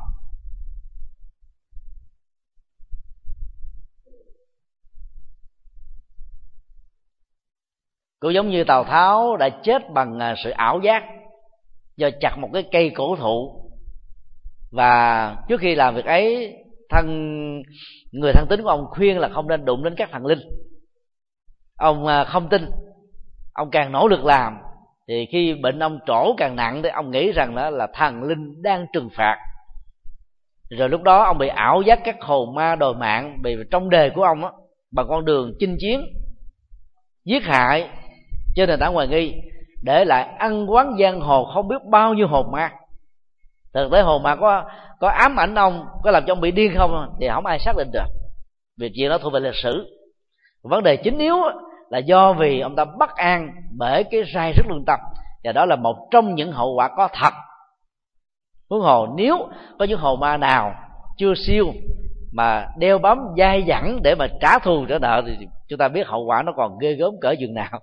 S5: Cũng giống như Tào Tháo đã chết bằng sự ảo giác do chặt một cái cây cổ thụ, và trước khi làm việc ấy, thân người thân tín của ông khuyên là không nên đụng đến các thần linh. Ông không tin, ông càng nỗ lực làm, thì khi bệnh ông trổ càng nặng thì ông nghĩ rằng đó là thần linh đang trừng phạt. Rồi lúc đó ông bị ảo giác các hồn ma đòi mạng, vì trong đề của ông á, bằng con đường chinh chiến giết hại trên nền tảng hoài nghi, để lại ăn quán giang hồ không biết bao nhiêu hồn ma. Thực tế hồn ma có có ám ảnh ông, có làm cho ông bị điên không thì không ai xác định được, việc chuyện đó thuộc về lịch sử. Vấn đề chính yếu là do vì ông ta bất an bởi cái sai rất lương tâm, và đó là một trong những hậu quả có thật. Huống hồ nếu có những hồn ma nào chưa siêu mà đeo bám dai dẳng để mà trả thù trả nợ thì chúng ta biết hậu quả nó còn ghê gớm cỡ chừng nào.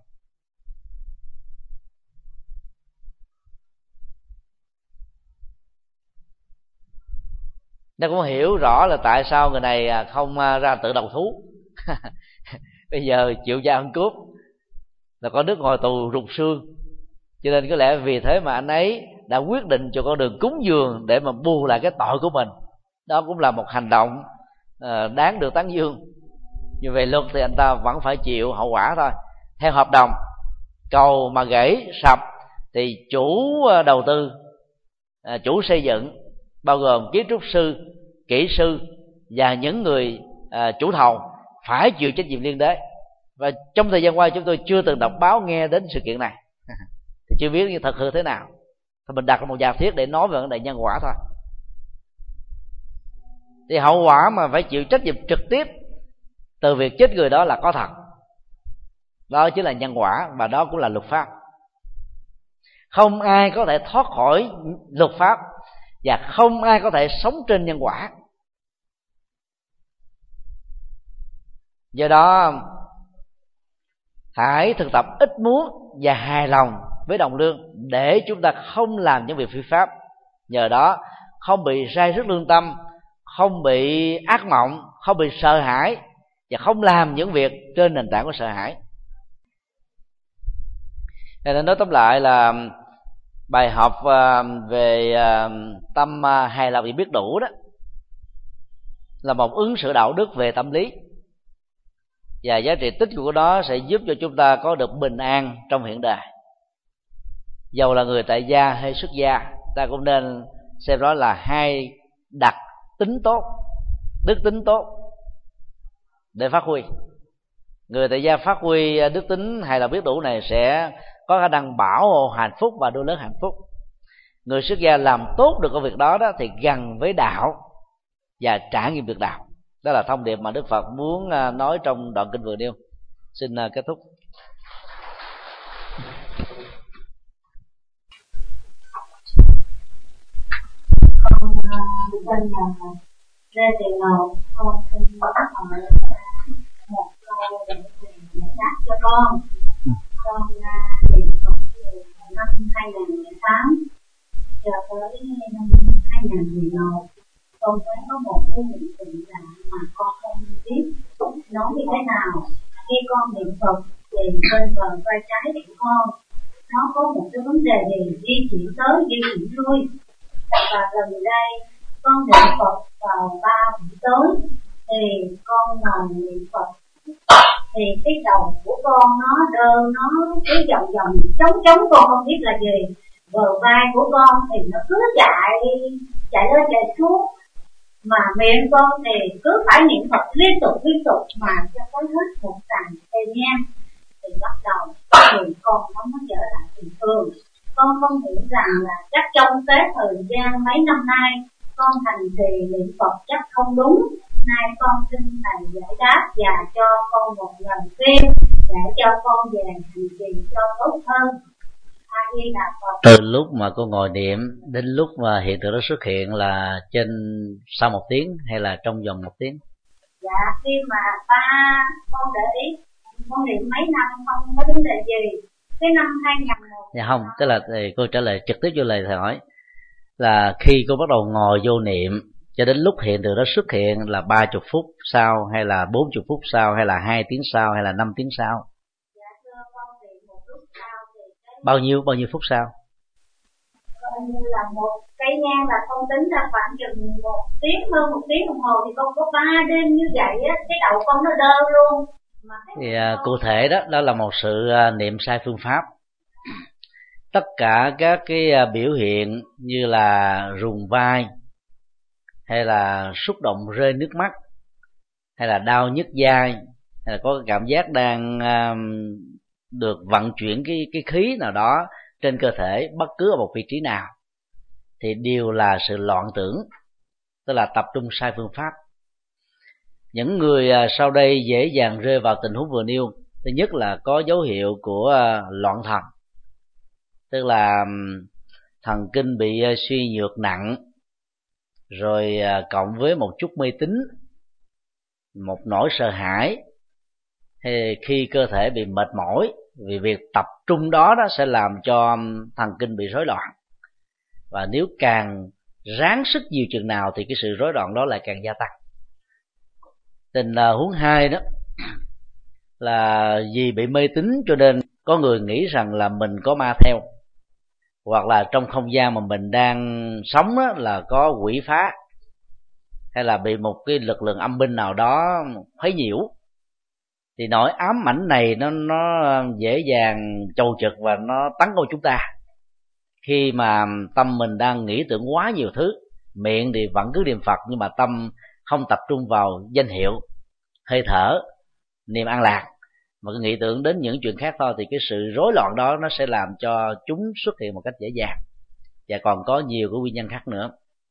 S5: Nó cũng hiểu rõ là tại sao người này không ra tự đầu thú. Bây giờ chịu cha ăn cướp là có nước ngồi tù rụt xương, cho nên có lẽ vì thế mà anh ấy đã quyết định cho con đường cúng dường để mà bù lại cái tội của mình. Đó cũng là một hành động đáng được tán dương. Nhưng về luật thì anh ta vẫn phải chịu hậu quả thôi. Theo hợp đồng, cầu mà gãy sập thì chủ đầu tư, chủ xây dựng bao gồm kiến trúc sư, kỹ sư và những người chủ thầu phải chịu trách nhiệm liên đới. Và trong thời gian qua chúng tôi chưa từng đọc báo nghe đến sự kiện này, thì chưa biết như thật hư thế nào. Thì mình đặt một giả thiết để nói về vấn đề nhân quả thôi. Thì hậu quả mà phải chịu trách nhiệm trực tiếp từ việc chết người đó là có thật. Đó chính là nhân quả, và đó cũng là luật pháp. Không ai có thể thoát khỏi luật pháp, và không ai có thể sống trên nhân quả. Do đó hãy thực tập ít muốn và hài lòng với đồng lương, để chúng ta không làm những việc phi pháp. Nhờ đó không bị sai rứt lương tâm, không bị ác mộng, không bị sợ hãi, và không làm những việc trên nền tảng của sợ hãi. Nên nói tóm lại là bài học về tâm hài lòng và biết đủ đó là một ứng xử đạo đức về tâm lý, và giá trị tích của đó sẽ giúp cho chúng ta có được bình an trong hiện đời. Dầu là người tại gia hay xuất gia, ta cũng nên xem đó là hai đặc tính tốt, đức tính tốt để phát huy. Người tại gia phát huy đức tính hài lòng biết đủ này sẽ có khả năng bảo hộ hạnh phúc và nuôi lớn hạnh phúc. Người xuất gia làm tốt được công việc đó, đó thì gần với đạo và trải nghiệm được đạo. Đó là thông điệp mà Đức Phật muốn nói trong đoạn kinh vừa nêu. Xin kết thúc.
S6: Con tên là Lê Thị Ngọc, con xin hỏi một câu để giải đáp cho con. Con niệm Phật từ năm hai nghìn không trăm lẻ tám cho tới năm hai nghìn không trăm mười một. Con thấy có một cái hiện tượng lạ mà con không biết nói như thế nào. Khi con niệm Phật thì bên bờ vai trái của con nó có một cái vấn đề gì di chuyển tới di chuyển lui. Và gần đây con niệm Phật vào ba buổi tối thì con ngồi niệm Phật thì cái đầu của con nó đơ, nó cứ vòng vòng trống trống, con không biết là gì. Bờ vai của con thì nó cứ chạy chạy lên chạy xuống, mà miệng con thì cứ phải niệm Phật liên tục liên tục mà cho tới hết một tràng thời gian thì bắt đầu thì con nó mới trở lại bình thường. Con không hiểu rằng là chắc trong cái thời gian mấy năm nay con hành trì niệm Phật chắc không đúng. Nay con xin thầy giải đáp và cho con một lời khuyên để cho con về hành trì cho tốt hơn. A Di Đà Phật.
S5: Từ lúc mà cô ngồi niệm đến lúc mà hiện tượng đó xuất hiện là trên sau một tiếng hay là trong vòng một tiếng?
S6: Dạ, khi mà ba con để ý, con niệm mấy năm không có vấn đề gì. Cái năm hai nghìn lẻ một.
S5: Dạ không, tức là cô trả lời trực tiếp vô lời thầy hỏi là khi cô bắt đầu ngồi vô niệm cho đến lúc hiện tượng đó xuất hiện là ba chục phút sau hay là bốn chục phút sau hay là hai tiếng sau hay là năm tiếng sau?
S6: Dạ thưa con thì một lúc sau thì cái...
S5: Bao nhiêu bao nhiêu phút sau?
S6: Coi như là một cái nhang là con tính ra khoảng chừng một tiếng hơn một tiếng đồng hồ thì con có ba đêm như vậy á, cái đầu con nó đơ luôn. Mà
S5: Thì à, cụ thể đó đó là một sự à, niệm sai phương pháp. Tất cả các cái à, biểu hiện như là rùng vai hay là xúc động rơi nước mắt hay là đau nhức vai hay là có cái cảm giác đang à, được vận chuyển cái cái khí nào đó trên cơ thể bất cứ ở một vị trí nào thì đều là sự loạn tưởng, tức là tập trung sai phương pháp. Những người sau đây dễ dàng rơi vào tình huống vừa nêu. Thứ nhất là có dấu hiệu của loạn thần, tức là thần kinh bị suy nhược nặng, rồi cộng với một chút mê tín, một nỗi sợ hãi, hay khi cơ thể bị mệt mỏi, vì việc tập trung đó đó sẽ làm cho thần kinh bị rối loạn. Và nếu càng ráng sức nhiều chừng nào thì cái sự rối loạn đó lại càng gia tăng. Tình huống hai đó là vì bị mê tín cho nên có người nghĩ rằng là mình có ma theo, hoặc là trong không gian mà mình đang sống đó là có quỷ phá, hay là bị một cái lực lượng âm binh nào đó khuấy nhiễu. Thì nỗi ám ảnh này nó nó dễ dàng trầu trực và nó tấn công chúng ta khi mà tâm mình đang nghĩ tưởng quá nhiều thứ. Miệng thì vẫn cứ niệm Phật nhưng mà tâm không tập trung vào danh hiệu, hơi thở, niềm an lạc, mà cứ nghĩ tưởng đến những chuyện khác thôi, thì cái sự rối loạn đó nó sẽ làm cho chúng xuất hiện một cách dễ dàng. Và còn có nhiều cái nguyên nhân khác nữa.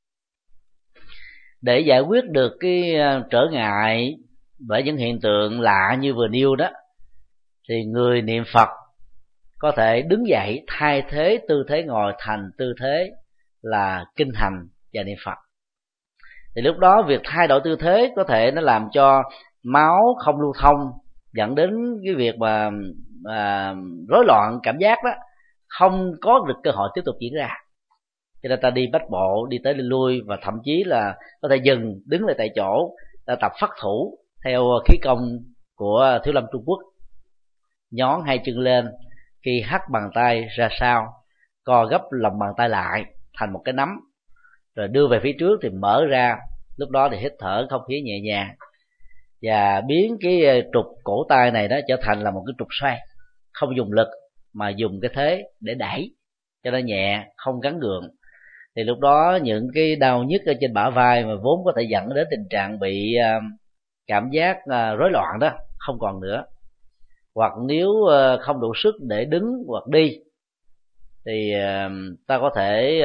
S5: Để giải quyết được cái trở ngại bởi những hiện tượng lạ như vừa nêu đó, thì người niệm Phật có thể đứng dậy thay thế tư thế ngồi thành tư thế là kinh hành và niệm Phật. Thì lúc đó việc thay đổi tư thế có thể nó làm cho máu không lưu thông, dẫn đến cái việc mà à, rối loạn cảm giác đó, không có được cơ hội tiếp tục diễn ra. Cho nên ta đi bách bộ, đi tới đi lui, và thậm chí là có thể dừng đứng lại tại chỗ, ta tập phất thủ theo khí công của Thiếu Lâm Trung Quốc. Nhón hai chân lên, khi hất bàn tay ra sau, co gấp lòng bàn tay lại thành một cái nắm, rồi đưa về phía trước thì mở ra. Lúc đó thì hít thở không khí nhẹ nhàng, và biến cái trục cổ tay này đó trở thành là một cái trục xoay, không dùng lực mà dùng cái thế để đẩy cho nó nhẹ, không gắn gượng. Thì lúc đó những cái đau nhức ở trên bả vai mà vốn có thể dẫn đến tình trạng bị cảm giác rối loạn đó không còn nữa. Hoặc nếu không đủ sức để đứng hoặc đi thì ta có thể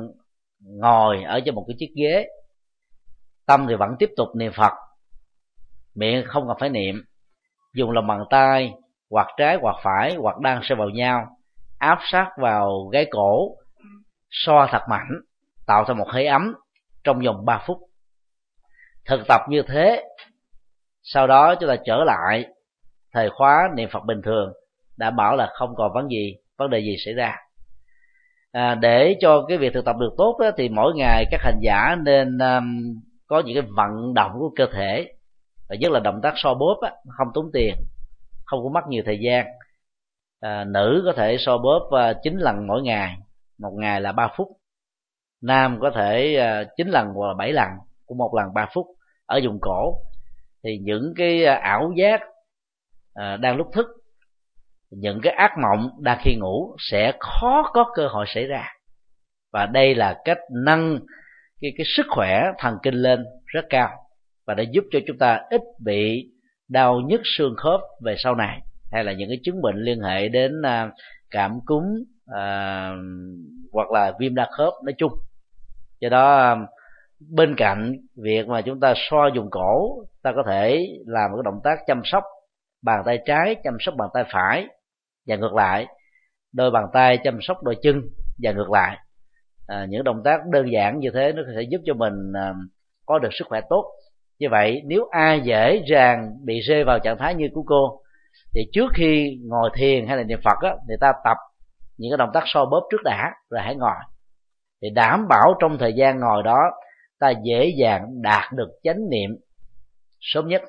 S5: ngồi ở trên một cái chiếc ghế, tâm thì vẫn tiếp tục niệm Phật, miệng không cần phải niệm, dùng lòng bàn tay hoặc trái hoặc phải hoặc đang xoay vào nhau, áp sát vào gáy cổ, xoa thật mạnh, tạo ra một hơi ấm trong vòng ba phút. Thực tập như thế, sau đó chúng ta trở lại thời khóa niệm Phật bình thường, đảm bảo là không còn vấn gì vấn đề gì xảy ra. À, để cho cái việc thực tập được tốt đó, thì mỗi ngày các hành giả nên um, có những cái vận động của cơ thể, và nhất là động tác so bóp á, không tốn tiền, không có mất nhiều thời gian. À, nữ có thể so bóp uh, chín lần mỗi ngày, một ngày là ba phút. Nam có thể uh, chín lần hoặc là bảy lần, cũng một lần ba phút ở vùng cổ. Thì những cái uh, ảo giác uh, đang lúc thức, những cái ác mộng đang khi ngủ sẽ khó có cơ hội xảy ra. Và đây là cách nâng cái, cái sức khỏe thần kinh lên rất cao, và để giúp cho chúng ta ít bị đau nhức xương khớp về sau này, hay là những cái chứng bệnh liên hệ đến uh, cảm cúm uh, hoặc là viêm đa khớp nói chung. Do đó bên cạnh việc mà chúng ta xoa vùng cổ, ta có thể làm một cái động tác chăm sóc bàn tay trái, chăm sóc bàn tay phải, và ngược lại. đôi bàn tay chăm sóc đôi chân và ngược lại. À, những động tác đơn giản như thế nó sẽ giúp cho mình à, có được sức khỏe tốt. Như vậy nếu ai dễ dàng bị rơi vào trạng thái như của cô thì trước khi ngồi thiền hay là niệm Phật á, người ta tập những cái động tác so bóp trước đã rồi hãy ngồi, thì đảm bảo trong thời gian ngồi đó ta dễ dàng đạt được chánh niệm sớm nhất.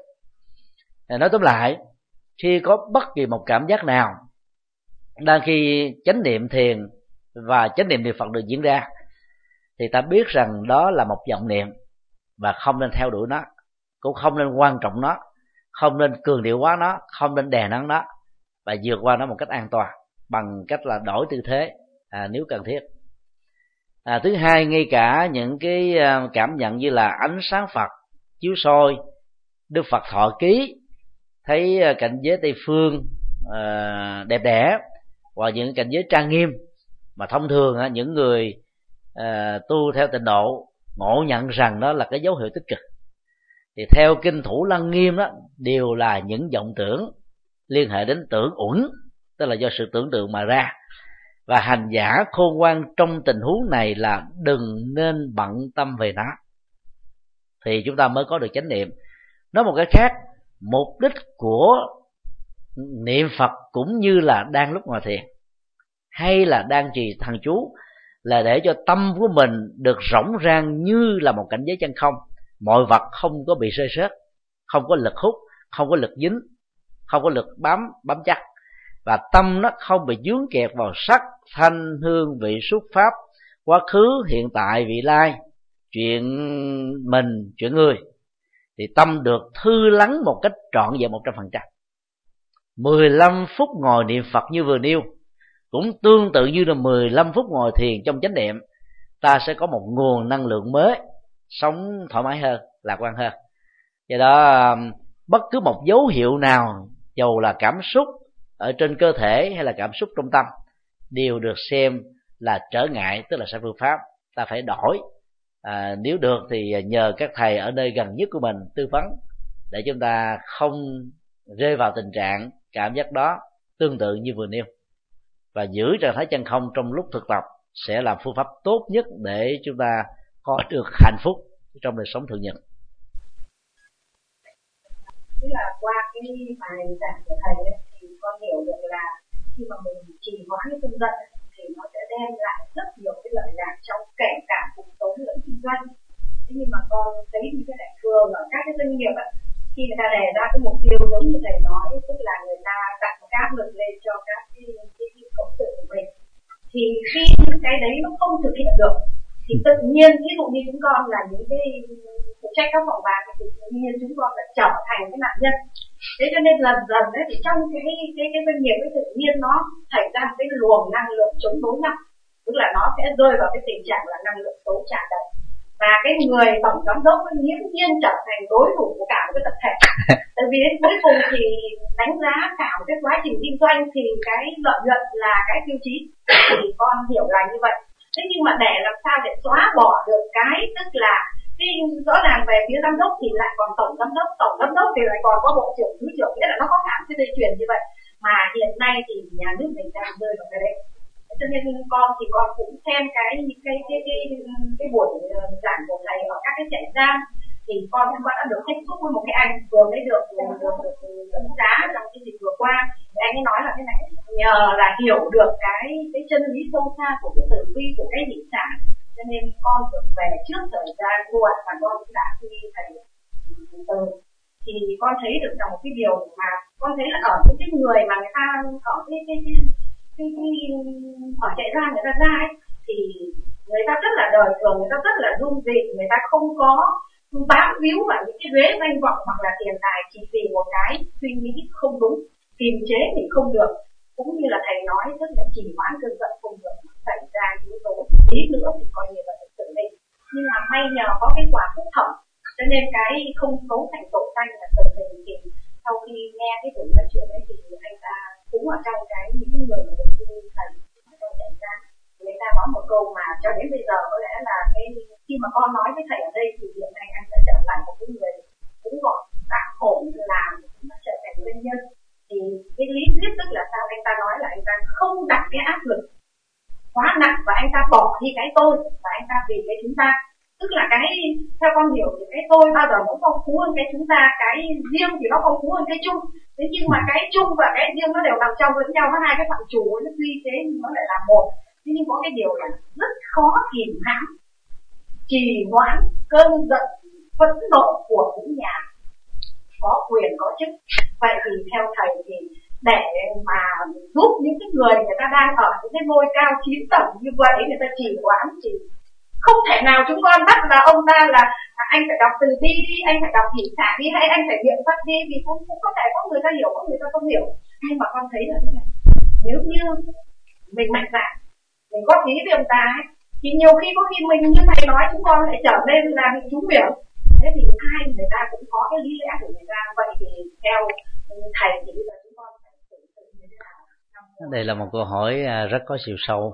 S5: Nói tóm lại, khi có bất kỳ một cảm giác nào đang khi chánh niệm thiền và chánh niệm niệm Phật được diễn ra thì ta biết rằng đó là một vọng niệm và không nên theo đuổi nó, cũng không nên quan trọng nó, không nên cường điệu quá nó, không nên đè nén nó, và vượt qua nó một cách an toàn bằng cách là đổi tư thế à, nếu cần thiết. À, thứ hai, ngay cả những cái cảm nhận như là ánh sáng Phật chiếu soi, Đức Phật thọ ký, thấy cảnh giới Tây phương à, đẹp đẽ, hoặc những cảnh giới trang nghiêm mà thông thường à, những người à, tu theo tịnh độ ngộ nhận rằng đó là cái dấu hiệu tích cực, thì theo kinh Thủ Lăng Nghiêm đó đều là những vọng tưởng liên hệ đến tưởng uẩn, tức là do sự tưởng tượng mà ra. Và hành giả khôn ngoan trong tình huống này là đừng nên bận tâm về nó, thì chúng ta mới có được chánh niệm. Nói một cái khác, mục đích của niệm Phật cũng như là đang lúc ngồi thiền hay là đang trì thần chú là để cho tâm của mình được rỗng rang như là một cảnh giới chân không, mọi vật không có bị rơi rớt, không có lực hút, không có lực dính, không có lực bám bám chắc, và tâm nó không bị dướng kẹt vào sắc, thanh, hương, vị, xúc, pháp, quá khứ, hiện tại, vị lai, chuyện mình, chuyện người, thì tâm được thư lắng một cách trọn vẹn một trăm phần trăm. mười lăm phút ngồi niệm Phật như vừa nêu cũng tương tự như là mười lăm phút ngồi thiền trong chánh niệm, ta sẽ có một nguồn năng lượng mới, sống thoải mái hơn, lạc quan hơn. Do đó bất cứ một dấu hiệu nào, dầu là cảm xúc ở trên cơ thể hay là cảm xúc trong tâm, đều được xem là trở ngại, tức là sai phương pháp, ta phải đổi. À, nếu được thì nhờ các thầy ở nơi gần nhất của mình tư vấn để chúng ta không rơi vào tình trạng cảm giác đó tương tự như vừa nêu, và giữ trạng thái chân không trong lúc thực tập sẽ là phương pháp tốt nhất để chúng ta có được hạnh phúc trong đời sống thường nhật.
S6: Tức là qua cái bài giảng của thầy ấy, thì con hiểu được là khi mà mình trì hoãn cái cơn giận thì nó sẽ đem lại rất nhiều cái lợi lạc trong kể cả cuộc sống lẫn kinh doanh. Thế nhưng mà con thấy như cái đại thường ở các cái doanh nghiệp ấy, khi người ta đề ra cái mục tiêu giống như thầy nói, tức là người ta đặt một áp lực lên cho các cái, cái, cái cộng sự của mình, thì khi cái đấy nó không thực hiện được thì tự nhiên, ví dụ như chúng con là những cái phụ trách các phòng ban thì tự nhiên chúng con đã trở thành cái nạn nhân. Thế cho nên dần dần đấy thì trong cái cái cái doanh nghiệp ấy tự nhiên nó xảy ra một cái luồng năng lượng chống đối nhau, tức là nó sẽ rơi vào cái tình trạng là năng lượng xấu tràn đầy, và cái người tổng giám đốc nó nghiễm nhiên trở thành đối thủ của cả một cái tập thể. Tại vì đến cuối cùng thì đánh giá cả một cái quá trình kinh doanh thì cái lợi nhuận là cái tiêu chí, thì con hiểu là như vậy. Thế nhưng mà để làm sao để xóa bỏ được cái tức là cái rõ ràng về phía giám đốc thì lại còn tổng giám đốc, tổng giám đốc thì lại còn có bộ trưởng, thứ trưởng, nghĩa là nó có hẳn cái dây chuyền như vậy, mà hiện nay thì nhà nước mình đang rơi vào cái đấy. Cho nên con thì con cũng xem cái những cái cái cái cái, cái buổi giảng của thầy ở các cái trại giam, thì con con đã được tiếp xúc với một cái anh vừa mới được được được, được đánh giá trong cái dịp vừa qua. Thì anh ấy nói là thế này, nhờ là hiểu được cái cái chân lý sâu xa của cái tử vi, của cái nhị sản, cho nên con được về trước thời gian muộn và con cũng đã đi thầy từ. Thì con thấy được là một cái điều mà con thấy là ở những cái người mà người ta ở cái cái cái cái, cái ở trại giam người ta ra ấy, thì người ta rất là đời thường, người ta rất là dung dị, người ta không có bám víu vào những cái vế danh vọng hoặc là tiền tài chỉ vì một cái suy nghĩ không đúng, kiềm chế thì không được, cũng như là thầy nói rất là trì hoãn cơn giận không được, xảy ra yếu tố tí nữa thì coi như là tự mình. Nhưng mà may nhờ có cái quả phúc thẩm, cho nên cái không cấu thành tội danh là tự mình. Thì sau khi nghe cái buổi nói chuyện ấy thì anh ta cũng ở trong cái những người mà được như thầy ở trong trại giam, người ta nói một câu mà cho đến bây giờ có lẽ là cái khi mà con nói với thầy ở đây thì hiện nay anh sẽ trở lại một cái người cũng gọi tạm ổn làm cũng đã trở thành doanh nhân. Thì cái lý thuyết tức là sao, anh ta nói là anh ta không đặt cái áp đi cái tôi và anh ta vì cái chúng ta. Tức là cái theo con hiểu thì cái tôi bao giờ cũng phong phú hơn cái chúng ta, cái riêng thì nó phong phú hơn cái chung. Thế nhưng mà cái chung và cái riêng nó đều nằm trong lẫn nhau, nó hai cái phạm chủ nó duy thế nhưng nó lại là một. Thế nhưng có cái điều là rất khó kìm hãm, trì hoãn cơn giận phẫn nộ của những nhà có quyền có chức. Vậy thì theo thầy thì để mà giúp những cái người người ta đang ở những cái ngôi cao chín tầng như vậy, người ta trì hoãn chỉ không thể nào chúng con bắt là ông ta là à, anh phải đọc từ bi đi, anh phải đọc hỷ xả đi, hay anh phải biện pháp đi, vì cũng, cũng có thể có người ta hiểu, có người ta không hiểu. Nhưng mà con thấy là thế này, nếu như mình mạnh dạn, mình góp ý với ông ta ấy, thì nhiều khi có khi mình như thầy nói chúng con lại trở nên là bị trúng điểm. Thế thì ai người ta cũng có cái lý lẽ của người ta. Vậy thì theo thầy thì bây giờ chúng con phải tự tự như thế nào?
S5: Đây là một câu hỏi rất có chiều sâu.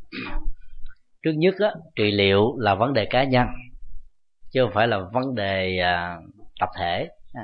S5: Trước nhất á, trị liệu là vấn đề cá nhân chứ không phải là vấn đề à, tập thể.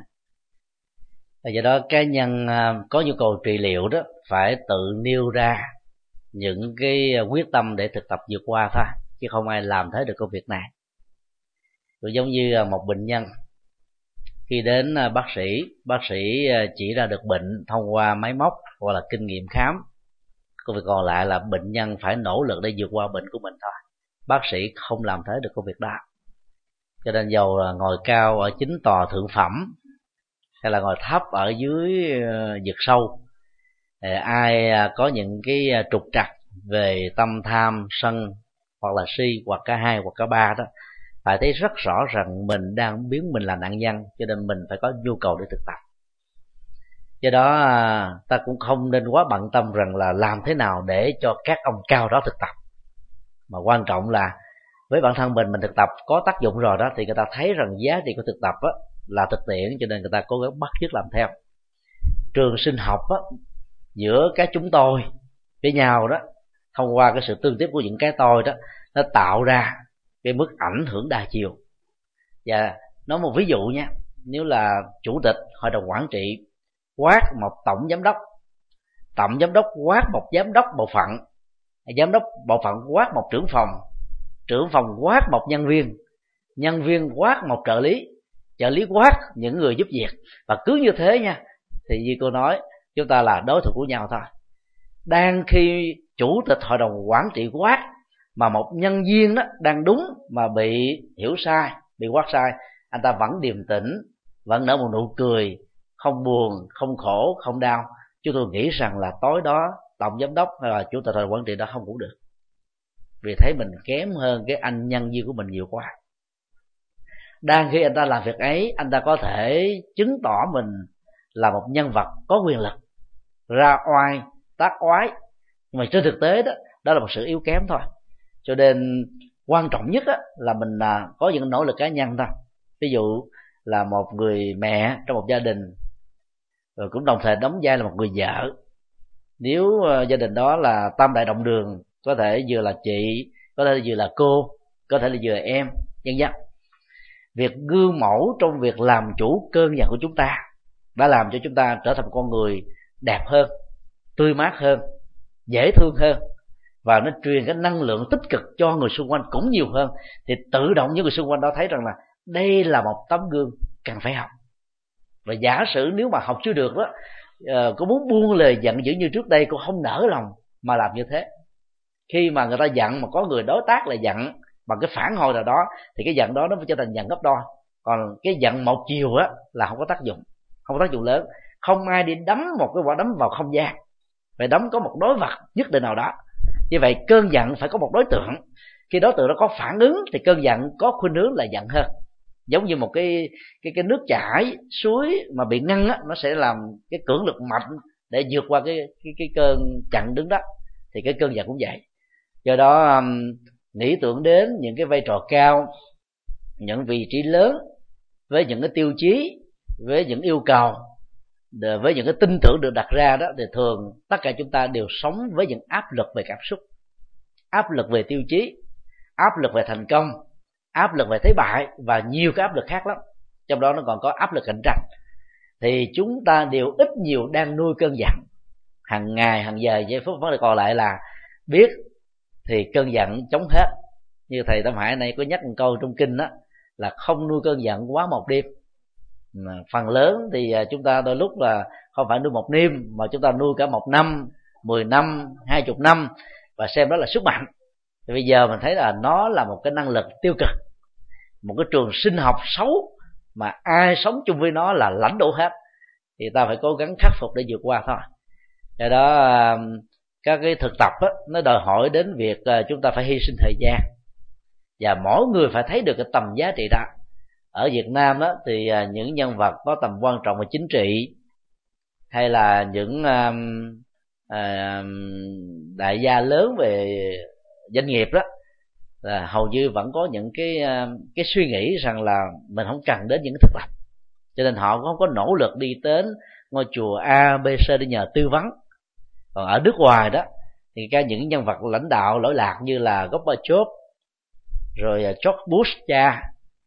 S5: Và do đó cá nhân à, có nhu cầu trị liệu đó phải tự nêu ra những cái quyết tâm để thực tập vượt qua thôi, chứ không ai làm thế được công việc này. Cũng giống như một bệnh nhân khi đến bác sĩ, bác sĩ chỉ ra được bệnh thông qua máy móc hoặc là kinh nghiệm khám. Công việc còn lại là bệnh nhân phải nỗ lực để vượt qua bệnh của mình thôi. Bác sĩ không làm thế được công việc đó. Cho nên dầu là ngồi cao ở chính tòa thượng phẩm hay là ngồi thấp ở dưới vực sâu, ai có những cái trục trặc về tâm tham sân hoặc là si hoặc cả hai hoặc cả ba đó, phải thấy rất rõ rằng mình đang biến mình là nạn nhân, cho nên mình phải có nhu cầu để thực tập. Do đó ta cũng không nên quá bận tâm rằng là làm thế nào để cho các ông cao đó thực tập, mà quan trọng là với bản thân mình mình thực tập có tác dụng rồi đó, thì người ta thấy rằng giá trị của thực tập á, là thực tiễn, cho nên người ta cố gắng bắt chước làm theo. Trường sinh học á, giữa các chúng tôi với nhau đó, thông qua cái sự tương tiếp của những cái tôi đó, nó tạo ra cái mức ảnh hưởng đa chiều. Và nói một ví dụ nha, nếu là chủ tịch hội đồng quản trị quát một tổng giám đốc, tổng giám đốc quát một giám đốc bộ phận, giám đốc bộ phận quát một trưởng phòng, trưởng phòng quát một nhân viên, nhân viên quát một trợ lý, trợ lý quát những người giúp việc, và cứ như thế nha, thì như cô nói, chúng ta là đối thủ của nhau thôi. Đang khi chủ tịch hội đồng quản trị quát mà một nhân viên đó đang đúng mà bị hiểu sai, bị quát sai, anh ta vẫn điềm tĩnh, vẫn nở một nụ cười, không buồn, không khổ, không đau. Chúng tôi nghĩ rằng là tối đó tổng giám đốc hay là chủ tịch hội đồng quản trị đó không ngủ được, vì thấy mình kém hơn cái anh nhân viên của mình nhiều quá. Đang khi anh ta làm việc ấy, anh ta có thể chứng tỏ mình là một nhân vật có quyền lực, ra oai, tác oái, nhưng mà trên thực tế đó, đó là một sự yếu kém thôi. Cho nên quan trọng nhất á, là mình là có những nỗ lực cá nhân thôi. Ví dụ là một người mẹ trong một gia đình, rồi cũng đồng thời đóng vai là một người vợ. Nếu uh, gia đình đó là tam đại đồng đường, có thể vừa là chị, có thể vừa là cô, có thể là vừa là em, vân vân. Việc gương mẫu trong việc làm chủ cơn giận của chúng ta đã làm cho chúng ta trở thành một con người đẹp hơn, tươi mát hơn, dễ thương hơn, và nó truyền cái năng lượng tích cực cho người xung quanh cũng nhiều hơn. Thì tự động những người xung quanh đó thấy rằng là đây là một tấm gương cần phải học. Và giả sử nếu mà học chưa được đó, uh, có muốn buông lời giận dữ như trước đây, cô không nỡ lòng mà làm như thế. Khi mà người ta giận mà có người đối tác là giận bằng cái phản hồi nào đó, thì cái giận đó nó phải trở thành giận gấp đôi. Còn cái giận một chiều á là không có tác dụng, không có tác dụng lớn. Không ai đi đấm một cái quả đấm vào không gian, phải đấm có một đối vật nhất định nào đó. Như vậy cơn giận phải có một đối tượng. Khi đối tượng nó có phản ứng thì cơn giận có khuynh hướng là giận hơn. Giống như một cái cái cái nước chảy suối mà bị ngăn á, nó sẽ làm cái cưỡng lực mạnh để vượt qua cái cái cái cơn chặn đứng đó. Thì cái cơn giận cũng vậy. Do đó um, nghĩ tưởng đến những cái vai trò cao, những vị trí lớn, với những cái tiêu chí, với những yêu cầu, với những cái tin tưởng được đặt ra đó, thì thường tất cả chúng ta đều sống với những áp lực về cảm xúc, áp lực về tiêu chí, áp lực về thành công, áp lực về thất bại và nhiều cái áp lực khác lắm. Trong đó nó còn có áp lực cạnh tranh. Thì chúng ta đều ít nhiều đang nuôi cơn giận hàng ngày, hàng giờ, giây phút. Vấn đề còn lại là biết thì cơn giận chống hết. Như thầy Tâm Hải này có nhắc một câu trong kinh đó là không nuôi cơn giận quá một đêm. Phần lớn thì chúng ta đôi lúc là không phải nuôi một đêm mà chúng ta nuôi cả một năm, mười năm, hai chục năm và xem đó là sức mạnh. Thì bây giờ mình thấy là nó là một cái năng lực tiêu cực, một cái trường sinh học xấu mà ai sống chung với nó là lãnh đủ hết. Thì ta phải cố gắng khắc phục để vượt qua thôi. Do đó các cái thực tập đó, nó đòi hỏi đến việc chúng ta phải hy sinh thời gian và mỗi người phải thấy được cái tầm giá trị đó. Ở Việt Nam đó thì những nhân vật có tầm quan trọng về chính trị hay là những um, uh, đại gia lớn về doanh nghiệp đó là hầu như vẫn có những cái uh, cái suy nghĩ rằng là mình không cần đến những cái thực tập, cho nên họ cũng không có nỗ lực đi đến ngôi chùa A, B, C để nhờ tư vấn. Còn ở nước ngoài đó thì các những nhân vật lãnh đạo lỗi lạc như là Gorbachev, rồi George Bush cha,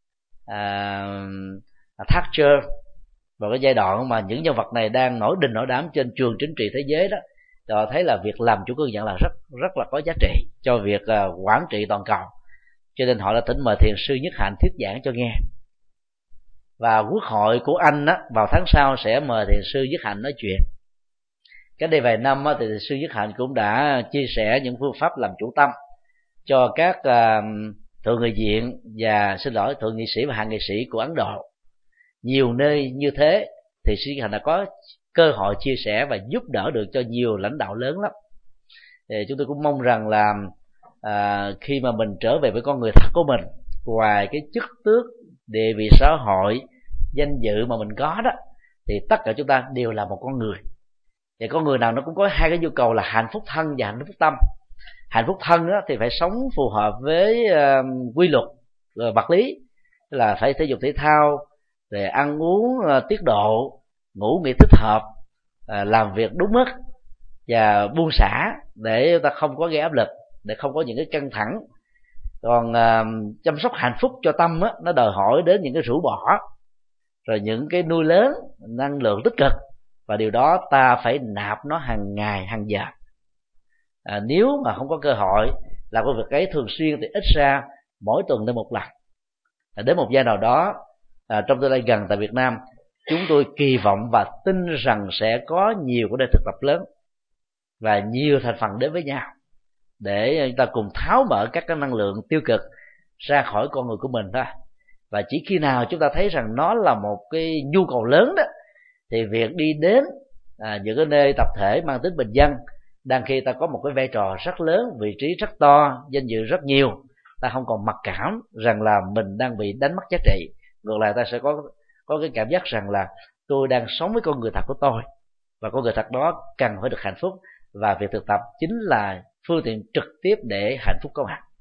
S5: uh, Thatcher, vào cái giai đoạn mà những nhân vật này đang nổi đình nổi đám trên trường chính trị thế giới đó, thì họ thấy là việc làm chủ cơn giận là rất rất là có giá trị cho việc uh, quản trị toàn cầu. Cho nên họ đã thỉnh mời thiền sư Nhất Hạnh thuyết giảng cho nghe. Và quốc hội của Anh á, vào tháng sau sẽ mời thiền sư Nhất Hạnh nói chuyện. Cách đây vài năm á, thì thiền sư Nhất Hạnh cũng đã chia sẻ những phương pháp làm chủ tâm cho các uh, thượng nghị viện và xin lỗi thượng nghị sĩ và hạ nghị sĩ của Ấn Độ. Nhiều nơi như thế thì sư Nhất Hạnh đã có cơ hội chia sẻ và giúp đỡ được cho nhiều lãnh đạo lớn lắm. Thì chúng tôi cũng mong rằng là à, khi mà mình trở về với con người thật của mình, ngoài cái chức tước, địa vị xã hội, danh dự mà mình có đó, thì tất cả chúng ta đều là một con người. Và con người nào nó cũng có hai cái nhu cầu là hạnh phúc thân và hạnh phúc tâm. Hạnh phúc thân đó thì phải sống phù hợp với uh, quy luật uh, vật lý, là phải thể dục thể thao, để ăn uống uh, tiết độ, ngủ nghỉ thích hợp, uh, làm việc đúng mức và buông xả để ta không có gây áp lực, để không có những cái căng thẳng. Còn uh, chăm sóc hạnh phúc cho tâm á, nó đòi hỏi đến những cái rũ bỏ, rồi những cái nuôi lớn năng lượng tích cực, và điều đó ta phải nạp nó hàng ngày hàng giờ. À, nếu mà không có cơ hội làm công việc ấy thường xuyên thì ít ra mỗi tuần đến một lần. À, đến một giai nào đó à, trong tương lai gần tại Việt Nam, chúng tôi kỳ vọng và tin rằng sẽ có nhiều cái thực tập lớn và nhiều thành phần đến với nhau để chúng ta cùng tháo mở các cái năng lượng tiêu cực ra khỏi con người của mình thôi. Và chỉ khi nào chúng ta thấy rằng nó là một cái nhu cầu lớn đó, thì việc đi đến à, những cái nơi tập thể mang tính bình dân, đang khi ta có một cái vai trò rất lớn, vị trí rất to, danh dự rất nhiều, ta không còn mặc cảm rằng là mình đang bị đánh mất giá trị. Ngược lại, ta sẽ có có cái cảm giác rằng là tôi đang sống với con người thật của tôi, và con người thật đó cần phải được hạnh phúc, và việc thực tập chính là phương tiện trực tiếp để hạnh phúc có mặt.